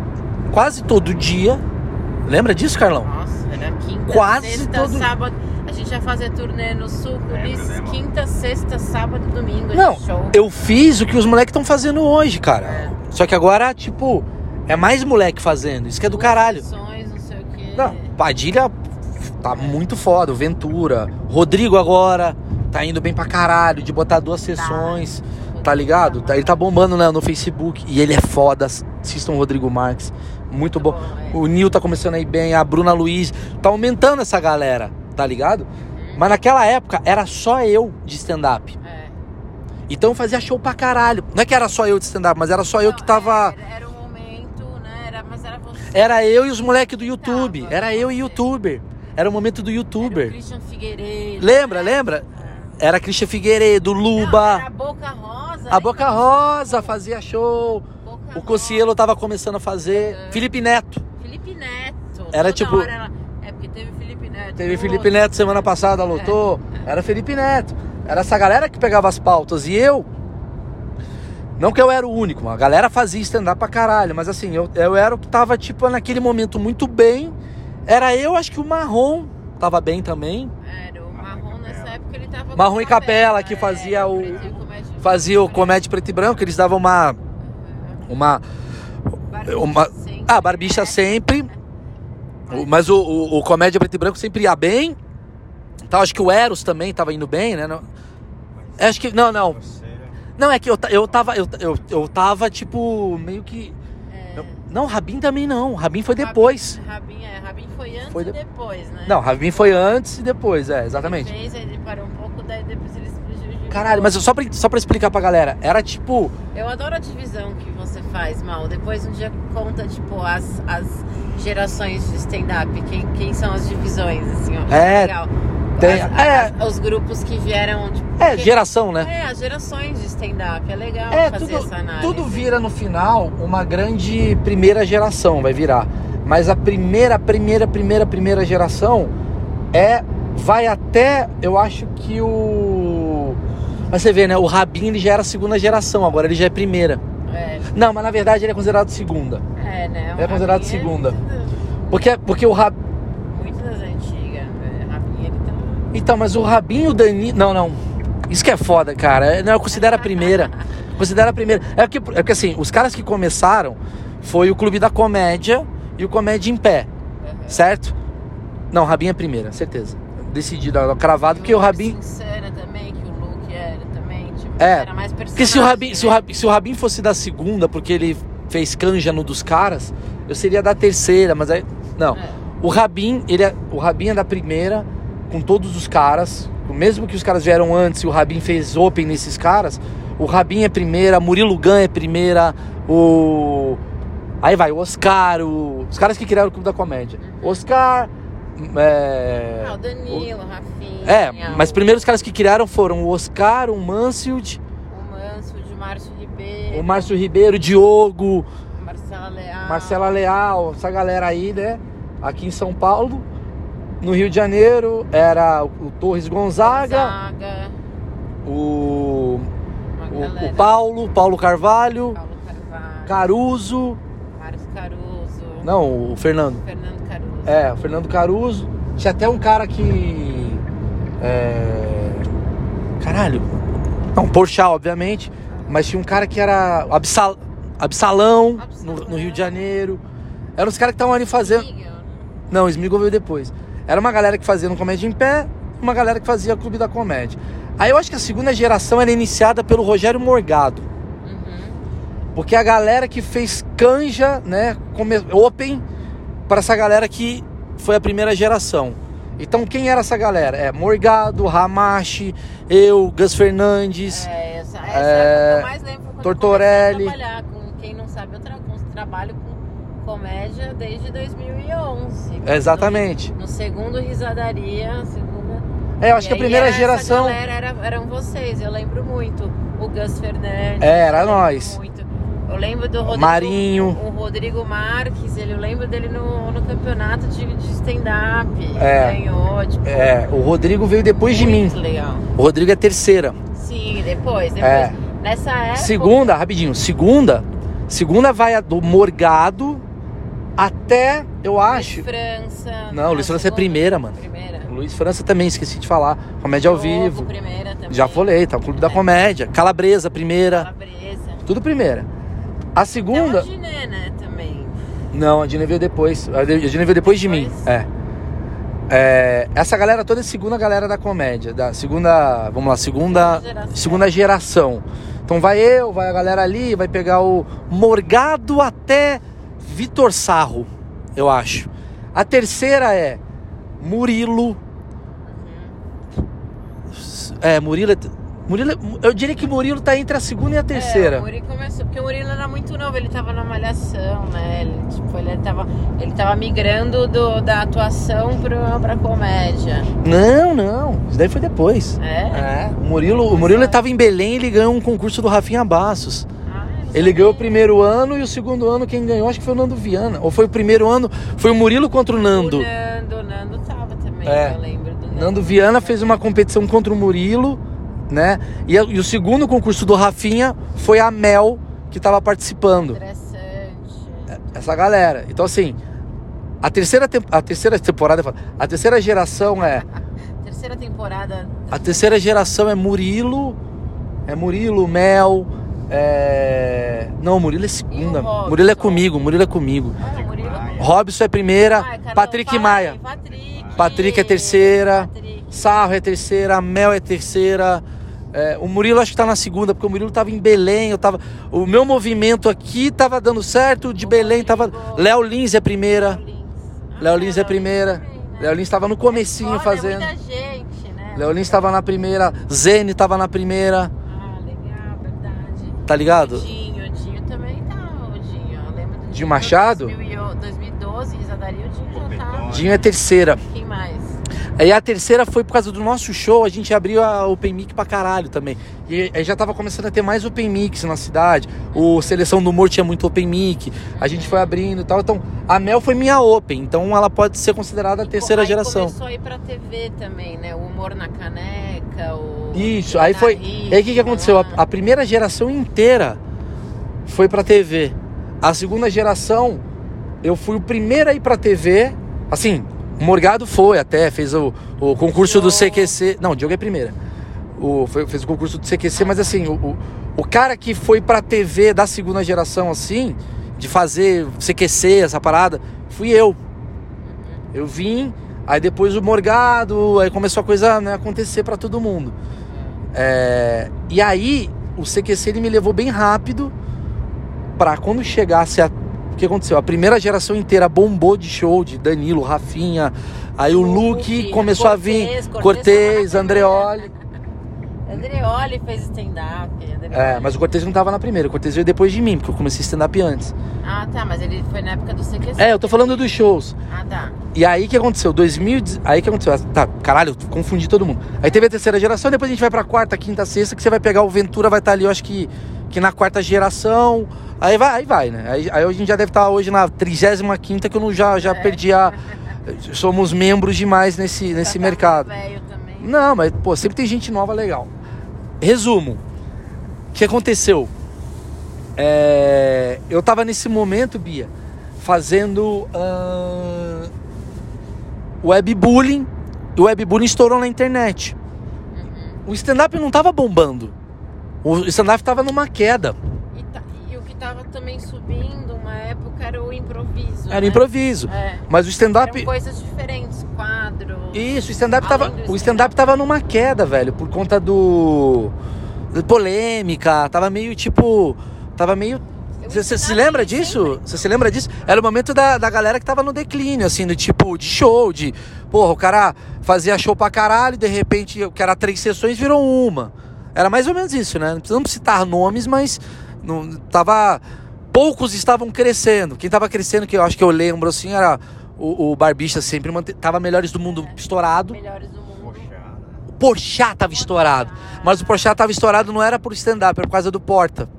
quase todo dia. Lembra disso, Carlão? Nossa, era quinta, Quase sexta, todo- sábado. A gente ia fazer turnê no sul, Ulisses, lembro. quinta, sexta, sábado, domingo. Não, de show. eu fiz o que os moleques estão fazendo hoje, cara. É. Só que agora, tipo, é mais moleque fazendo. Isso que é do caralho. Sessões, não sei o quê. Não, Padilha tá muito foda, o Ventura. Rodrigo agora tá indo bem pra caralho, de botar duas sessões, tá ligado? Tá- Ele tá bombando, né, no Facebook. E ele é foda, assistam o Rodrigo Marques. Muito bom. bom, é. O Nil tá começando a ir bem, a Bruna Luiz. Tá aumentando essa galera, tá ligado? Mas naquela época era só eu de stand-up. É. Então eu fazia show pra caralho. Não é que era só eu de stand-up, mas era só eu Não, que tava... Era, era o momento, né? Era, mas era você. Era eu e os moleques do YouTube. Tava, Era eu e você. youtuber. Era o momento do Era o youtuber. Christian Figueiredo. Lembra, lembra? Era Christian Figueiredo, Não, Luba. era a Boca Rosa. A Boca Rosa fazia show. Boca O Cossielo Rosa. tava começando a fazer. Uhum. Felipe Neto. Felipe Neto. Era Toda tipo- hora ela- É porque teve Felipe Neto. Teve outro. Felipe Neto semana passada, lotou. Era Felipe Neto. Era essa galera que pegava as pautas. E eu, Não que eu era o único, a galera fazia stand-up pra caralho, mas assim, eu, eu era o que tava, tipo, naquele momento muito bem. Era eu, acho que o Marrom tava bem também. Era, o Marrom nessa época ele tava... Marrom com e Capela, que é, fazia o... preto e comédia Fazia o preto. comédia preto e branco, eles davam uma... Uma... Barbicha uma sempre, ah, Barbicha né? sempre. O- Mas o, o, o comédia preto e branco sempre ia bem. Então, acho que o Eros também tava indo bem, né? Não, acho que... Não, não. Você, Não, é que eu, ta- eu tava... Eu, eu, eu tava, tipo, meio que... É. Não, Rabin também não. Rabin foi depois. Rabin, é, Rabin foi antes Foi e de- depois, né? Não, Rabin foi antes e depois, é, exatamente. Ele fez, ele parou um pouco, daí depois ele se prejudicou. Caralho, mas só pra, só pra explicar pra galera, era tipo... Eu adoro a divisão que você faz, Mal. Depois um dia conta, tipo, as, as gerações de stand-up. Quem, quem são as divisões, assim, ó. É, Legal. tem- As- é. as- os grupos que vieram, tipo... É, que- geração, né? É, as gerações de stand-up. É legal É, fazer tudo, essa análise. tudo vira no final uma grande primeira geração, vai virar. Mas a primeira, primeira, primeira, primeira geração é... Vai até, eu acho que o... Mas você vê, né? O Rabin, ele já era segunda geração, agora ele já é primeira. É, Não, mas na verdade ele é considerado segunda. é, né? O É considerado Rabin segunda. É Porque, porque o Rabin... muito das antigas. É, Rabin, ele tá... Então, mas o Rabin e o Dani... Não, não. Isso que é foda, cara. Não, eu considero a primeira. Considero a primeira. É porque, é porque, assim, os caras que começaram foi o Clube da Comédia e o Comédia em Pé. Certo? Não, o Rabin é a primeira, certeza. Decidido, cravado, porque o Rabin... Sincera também, que o Luke era também. Tipo, É, era mais Porque se o, Rabin, personagem, se, o né? Rabin, se o Rabin fosse da segunda, porque ele fez canja no dos caras, eu seria da terceira, mas aí... Não. É. O Rabin, ele é, o Rabin é da primeira, com todos os caras. Mesmo que os caras vieram antes e o Rabin fez open nesses caras, o Rabin é primeira, Murilo Gun é primeira, o... Aí vai, o Oscar, o... os caras que criaram o Clube da Comédia. Oscar... É... Ah, o Danilo, o Rafinha. é, mas o- primeiro os caras que criaram foram o Oscar, o Mansfield, O Mansfield, o Márcio Ribeiro. o Márcio Ribeiro, o Diogo, o Marcela Leal. Marcela Leal, essa galera aí, né? Aqui em São Paulo. No Rio de Janeiro era o Torres Gonzaga, Gonzaga, o, uma o, galera. o Paulo, Paulo Carvalho, Paulo Carvalho. Caruso, Mário Caruso. não, o Fernando. Fernando Caruso. É, o Fernando Caruso. Tinha até um cara que... É... Caralho. Não, Porchat, obviamente. Mas tinha um cara que era Absal... Absalão, no, no Rio de Janeiro. Eram os caras que estavam ali fazendo... Miguel. Não, o Smigol veio depois. Era uma galera que fazia no Comédia em Pé, uma galera que fazia Clube da Comédia. Aí eu acho que a segunda geração era iniciada pelo Rogério Morgado. Uhum. Porque a galera que fez canja, né, come... open, para essa galera que foi a primeira geração. Então quem era essa galera? É Morgado, Hamashi, eu, Gus Fernandes. É, essa, essa É, é, a que eu mais lembro quando Tortorelli. eu comecei a trabalhar. Com, quem não sabe, eu tra com, trabalho com comédia desde dois mil e onze. É, exatamente. No, no segundo Risadaria, segunda... É, eu acho E que a aí primeira essa geração... galera era, eram vocês, eu lembro muito. O Gus Fernandes. É, era eu lembro nós. muito. Eu lembro do Rodrigo, Marinho. O, o Rodrigo Marques, ele, eu lembro dele no, no campeonato de, de stand-up. É. Ganhou, tipo... É, o Rodrigo veio depois de mim. Muito legal. O Rodrigo é terceira. Sim, depois, depois. É. Nessa época... Segunda, rapidinho, segunda, segunda vai a do Morgado até, eu acho... Luiz França. Não, Luiz França é segunda? primeira, mano. Primeira. Luiz França também, esqueci de falar. Comédia ao Diogo, vivo. primeira também. Já falei, tá? O Clube da É. Comédia. Calabresa, primeira. Calabresa. Tudo primeira. A segunda... Tem o Diné, né, também. Não, a Dina veio depois. A Dina veio depois de mim. Depois? É. É, essa galera toda é segunda galera da comédia, da segunda, vamos lá, segunda, Segunda geração. segunda geração. Então vai eu, vai a galera ali, vai pegar o Morgado até Vitor Sarro, eu acho. A terceira é Murilo. É, Murilo, Murilo, eu diria que Murilo tá entre a segunda e a terceira. É, o Murilo começou, porque o Murilo era muito novo, ele tava na malhação, né? Ele, tipo, ele tava, ele tava migrando do, da atuação pra, pra comédia. Não, não, isso daí foi depois. É? É, o Murilo, o Murilo estava em Belém, ele ganhou um concurso do Rafinha Bastos. Ah, eu Ele sabia. ganhou o primeiro ano e o segundo ano quem ganhou acho que foi o Nando Viana. Ou foi o primeiro ano, foi o Murilo contra o Nando. O Nando, o Nando tava também, É. eu lembro do Nando. Nando Viana fez uma competição contra o Murilo né? E, e o segundo concurso do Rafinha foi a Mel que tava participando. Interessante. Essa galera. Então, assim, a terceira, te- a terceira temporada, a terceira geração é... Terceira temporada. A terceira geração é Murilo, é Murilo, Mel, é... Não, Murilo é segunda. E o Robson? Murilo é comigo, Murilo é comigo. Ah, Murilo. Robson é primeira, Ai, Carol, Patrick fala Maia. aí, Patrick. Patrick é terceira, Patrick. Sarro é terceira, Mel é terceira. É, o Murilo acho que tá na segunda, porque o Murilo tava em Belém, eu tava... O meu movimento aqui tava dando certo, o de O Belém tava... Rodrigo. Léo Lins é primeira, Léo Lins. Ah, Léo Lins é primeira. também, né? Léo Lins tava no comecinho Olha, fazendo. muita gente, né? Léo Lins tava na primeira, Zene tava na primeira, Ah, legal, verdade. tá ligado? O Dinho, o Dinho também tá, o Dinho. Eu lembro do Dinho Machado? dois mil e dois mil e doze, Risadaria, o Dinho já tá. Dinho é terceira. Quem mais? Aí a terceira foi por causa do nosso show, a gente abriu a Open Mic pra caralho também. E aí já tava começando a ter mais Open Mics na cidade. O Seleção do Humor tinha muito Open Mic. A gente foi abrindo e tal. Então, a Mel foi minha Open. Então, ela pode ser considerada a terceira Aí geração. começou a ir pra T V também, né? O Humor na Caneca, o... Isso, aí foi... E aí o que, que aconteceu? A, a primeira geração inteira foi pra T V. A segunda geração, eu fui o primeiro a ir pra T V. Assim, o Morgado foi até, fez o, o concurso do C Q C. Não, o Diogo é primeira. O, foi, fez o concurso do C Q C, mas assim, o, o, o cara que foi pra T V da segunda geração, assim, de fazer C Q C, essa parada, fui eu. Eu vim, aí depois o Morgado, aí começou a coisa, né, acontecer pra todo mundo. É, e aí, o C Q C ele me levou bem rápido pra quando chegasse a... O que aconteceu? A primeira geração inteira bombou de show, de Danilo, Rafinha, aí o Luke Luke, começou Cortez, a vir, Cortez Cortez, tava na Andreoli. Andreoli fez stand-up. Andreoli. É, mas o Cortez não tava na primeira, o Cortez veio depois de mim, porque eu comecei stand-up antes. Ah, tá, mas ele foi na época do C Q C. É, eu tô falando dos shows. Ah, tá. E aí que aconteceu? dois mil, aí que aconteceu? Tá, caralho, eu confundi todo mundo. Aí teve a terceira geração, depois a gente vai pra quarta, quinta, sexta, que você vai pegar o Ventura, vai estar ali, eu acho que, que na quarta geração. Aí vai, aí vai, né? Aí, aí a gente já deve estar hoje na trigésima quinta, que eu não, já, já É. perdi a... Somos membros demais nesse, nesse Já tá mercado. velho também. Não, mas, pô, sempre tem gente nova legal. Resumo. O que aconteceu? É, eu tava nesse momento, Bia, fazendo uh, webbullying. E o webbullying estourou na internet. Uhum. O stand-up não tava bombando. O stand-up tava numa queda. E, tá- e o que tava também subindo uma época era o improviso. Era né? improviso. É. Mas o stand-up... Eram coisas diferentes, quadro. Isso, o stand-up Além tava, do o stand-up tava numa queda, velho, por conta do... de polêmica, tava meio tipo... Tava meio... Eu Você se stand-up lembra sempre- disso? Você se lembra disso? Era o momento da, da galera que tava no declínio, assim, do tipo, de show, de... Porra, o cara fazia show pra caralho, de repente, o que era três sessões virou uma. Era mais ou menos isso, né? Não precisamos citar nomes, mas... Não, tava... Poucos estavam crescendo. Quem tava crescendo, que eu acho que eu lembro, assim, era... O, o Barbista sempre mante... tava Melhores do Mundo estourado. Melhores do mundo. Poxa, né? O Porchat tava estourado. Mas o Porchat tava estourado não era por stand-up, era por causa do Porta.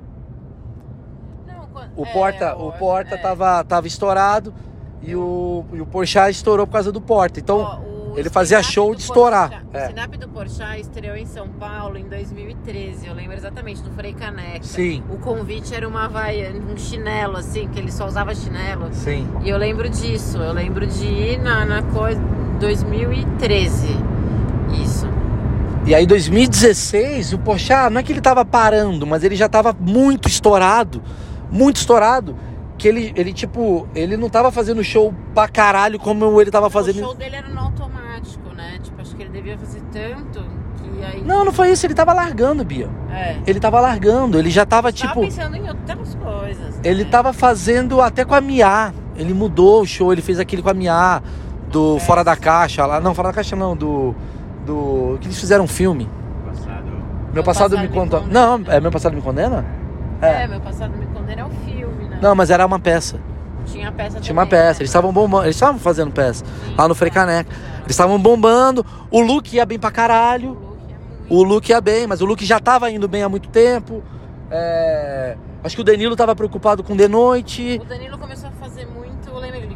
Não, quando- O é, Porta, o Porta é. tava, tava estourado e o, e o Porchat estourou por causa do Porta. Então, Ó, o ele fazia stand-up show do de estourar. Porchat- É. O stand-up do Porchat estreou em São Paulo em dois mil e treze. Eu lembro exatamente, do Frei Caneca. Sim. O convite era uma vaia, um chinelo, assim, que ele só usava chinelo. sim. E eu lembro disso. Eu lembro de ir na, na coisa... dois mil e treze. Isso. E aí, em dois mil e dezesseis, o Porchat, não é que ele tava parando, mas ele já tava muito estourado. Muito estourado. Que ele, ele tipo, ele não tava fazendo show pra caralho como ele tava fazendo. O show dele era no automático, né? Tipo, acho que ele devia fazer tanto que aí... Não, não foi isso, ele tava largando, Bia. É. Ele tava largando, ele já tava, Tava tipo... pensando em outras coisas. Ele né? tava fazendo até com a Mia. Ele mudou o show, ele fez aquele com a Mia, do Fora da Caixa lá. Não, Fora da Caixa não, do... do que eles fizeram um filme. Passado. Meu passado, me conta. Não, é Meu Passado Me Condena? É, Meu Passado Me Condena é um filme, né? Não, mas era uma peça. Tinha a peça Tinha uma também, peça. né? Eles estavam bombando. Eles estavam fazendo peça. Sim, Lá no Frei Caneca. Eles estavam bombando. O Luke ia bem pra O caralho. Luke é muito... O Luke ia bem, mas o Luke já tava indo bem há muito tempo. É... Acho que o Danilo tava preocupado com De Noite. O Danilo começou a fazer muito... Eu lembro, ele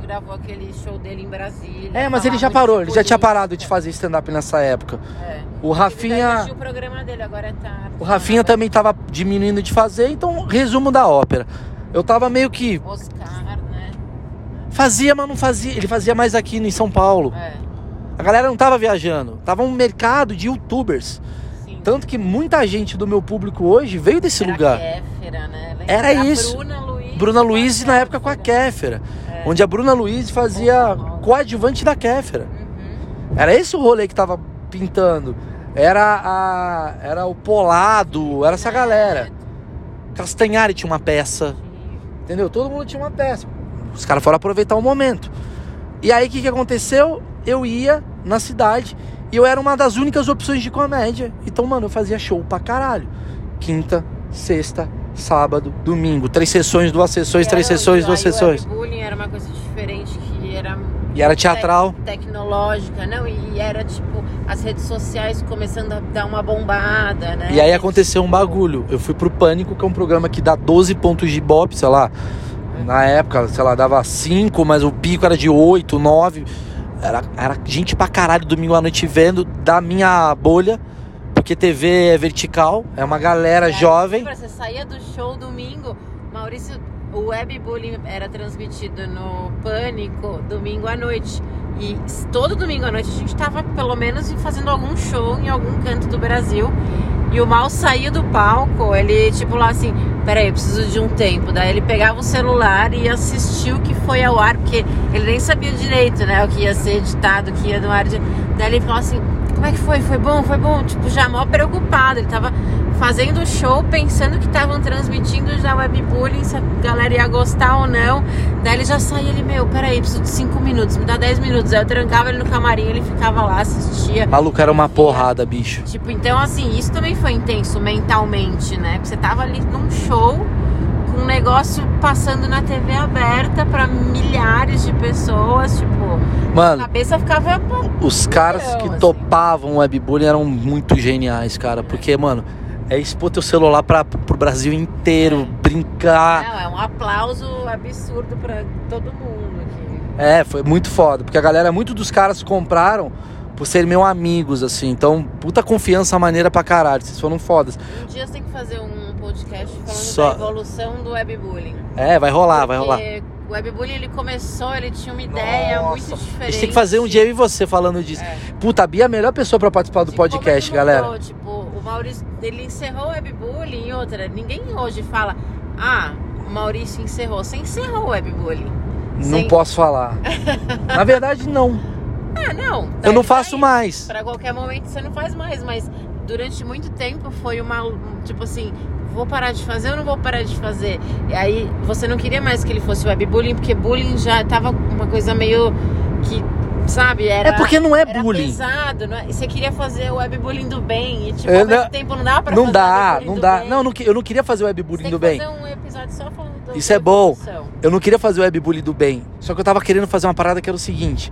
gravou aquele show dele em Brasília. É, mas ele falava já muito parou, de ele já tinha política. parado de fazer stand-up nessa época. É. O Rafinha... Ele o programa dele, agora é tarde. O Rafinha também tava diminuindo de fazer, então, resumo da ópera. Eu tava meio que... Oscar, né? Fazia, mas não fazia. Ele fazia mais aqui em São Paulo. É. A galera não tava viajando. Tava um mercado de youtubers. Sim. Tanto que muita gente do meu público hoje veio desse Era lugar. A Kéfera, né? Lembra? Era A isso. Bruna Luiz. Bruna Luiz na época com a Kéfera. É. Onde a Bruna Luiz fazia coadjuvante da Kéfera. Uhum. Era esse o rolê que tava pintando. Era a, era o Polado, era essa galera. Castanhari tinha uma peça. Entendeu? Todo mundo tinha uma peça. Os caras foram aproveitar o momento. E aí o que, que aconteceu? Eu ia na cidade e eu era uma das únicas opções de comédia. Então, mano, eu fazia show pra caralho. Quinta, sexta, sábado, domingo. Três sessões, duas sessões, três sessões, duas sessões. O webbullying era uma coisa diferente, que era... E era teatral. Tec- tecnológica, não? E era, tipo, as redes sociais começando a dar uma bombada, né? E aí aconteceu um bagulho. Eu fui pro Pânico, que é um programa que dá doze pontos de Ibope, sei lá. Na época, sei lá, dava cinco, mas o pico era de oito, nove. Era, era gente pra caralho domingo à noite vendo da minha bolha. Porque T V é vertical, é uma galera E aí, jovem. lembra, você saía do show domingo, Maurício, o webbullying era transmitido no Pânico domingo à noite. E todo domingo à noite a gente tava pelo menos fazendo algum show em algum canto do Brasil. E o Mal saía do palco, ele tipo lá assim, peraí, eu preciso de um tempo. Daí ele pegava o celular e assistia o que foi ao ar, porque ele nem sabia direito, né, o que ia ser editado, o que ia no ar. De... Daí ele falou assim, como é que foi? Foi bom? Foi bom? Tipo, já mó preocupado. Ele tava fazendo o show pensando que estavam transmitindo já webbullying, se a galera ia gostar ou não. Daí ele já saía, ele, meu, peraí, preciso de cinco minutos, me dá dez minutos. Aí eu trancava ele no camarim, ele ficava lá, assistia. Maluco, era uma Via. porrada, bicho. Tipo, então assim, isso também foi intenso mentalmente, né? Porque você tava ali num show com um negócio passando na T V aberta pra milhares de pessoas, tipo... Mano, a cabeça ficava... os caras milhão, que assim. topavam o webbullying eram muito geniais, cara. Porque, mano, é expor teu celular pra, pro Brasil inteiro, brincar. Não, é um aplauso absurdo pra todo mundo aqui. É, foi muito foda. Porque a galera, muito dos caras compraram por serem meus amigos, assim. Então, puta confiança maneira pra caralho. Vocês foram fodas. Um dia você tem que fazer um podcast falando Só- da evolução do webbullying. É, vai rolar, vai rolar. Porque o webbullying, ele começou, ele tinha uma ideia Nossa, muito diferente. A gente tem que fazer um dia eu e você falando disso. É. Puta, a Bia é a melhor pessoa pra participar do De como podcast, ele mudou, galera. Tipo, o Maurício, ele encerrou o webbullying e outra. Ninguém hoje fala, ah, o Maurício encerrou. Você encerrou o webbullying. Não Sem- posso falar. Na verdade, não. Ah, não. Eu não faço mais. Pra qualquer momento você não faz mais, mas durante muito tempo foi uma, tipo assim, vou parar de fazer ou não vou parar de fazer? E aí você não queria mais que ele fosse webbullying, porque bullying já tava uma coisa meio que, sabe, era... É porque não é era bullying. pesado, não é? E você queria fazer o webbullying do bem e tipo, Eu ao mesmo não- tempo não dá pra Não fazer o dá, webbullying não do dá. bem. Não, não que- eu não queria fazer o Você webbullying tem do que bem. fazer um episódio só falando do Isso é bom. evolução. Eu não queria fazer o webbullying do bem. Só que eu tava querendo fazer uma parada que era o seguinte.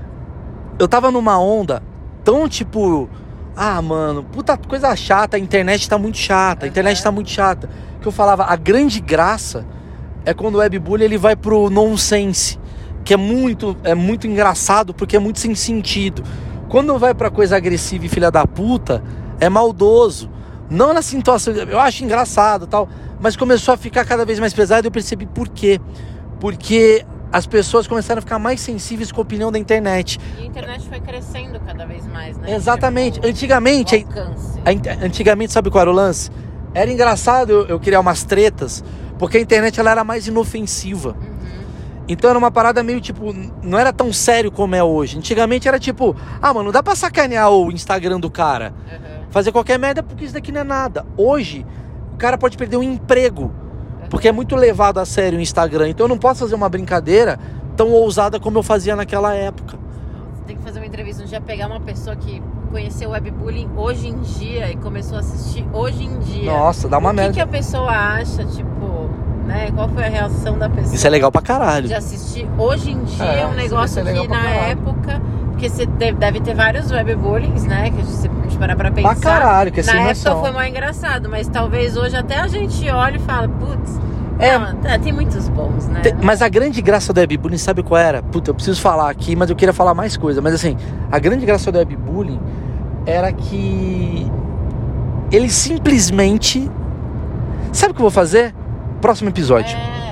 Eu tava numa onda tão tipo... Ah, mano, puta coisa chata. A internet tá muito chata. A internet Uhum. tá muito chata. Que eu falava, a grande graça é quando o webbullying ele vai pro nonsense. Que é muito, é muito engraçado porque é muito sem sentido. Quando vai pra coisa agressiva e filha da puta, é maldoso. Não na situação... Eu acho engraçado e tal. Mas começou a ficar cada vez mais pesado e eu percebi por quê. Porque as pessoas começaram a ficar mais sensíveis com a opinião da internet. E a internet foi crescendo cada vez mais, né? Exatamente. Tipo, Antigamente, o alcance. a in- antigamente, sabe qual era o lance? Era engraçado eu, eu criar umas tretas, porque a internet ela era mais inofensiva. Uhum. Então era uma parada meio tipo, não era tão sério como é hoje. Antigamente era tipo, ah, mano, não dá pra sacanear o Instagram do cara. Uhum. Fazer qualquer merda porque isso daqui não é nada. Hoje, o cara pode perder um emprego. Porque é muito levado a sério o Instagram. Então eu não posso fazer uma brincadeira tão ousada como eu fazia naquela época. Você tem que fazer uma entrevista um dia, pegar uma pessoa que conheceu o webbullying hoje em dia e começou a assistir hoje em dia. Nossa, dá uma O que merda. que a pessoa acha, tipo, né? Qual foi a reação da pessoa? Isso é legal pra caralho. De assistir hoje em dia É, um isso negócio é legal que pra na caralho. época... Porque você deve, deve ter vários webbullyings, né? Que se a gente parar pra pensar. Pra caralho, que é na sem época noção. foi mais engraçado, mas talvez hoje até a gente olhe e fala, putz, É, Não, é, tem muitos bons, né? Te- Mas a grande graça do webbullying, sabe qual era? Puta, eu preciso falar aqui, mas eu queria falar mais coisa. Mas assim, a grande graça do webbullying era que ele simplesmente... Sabe o que eu vou fazer? Próximo episódio. É.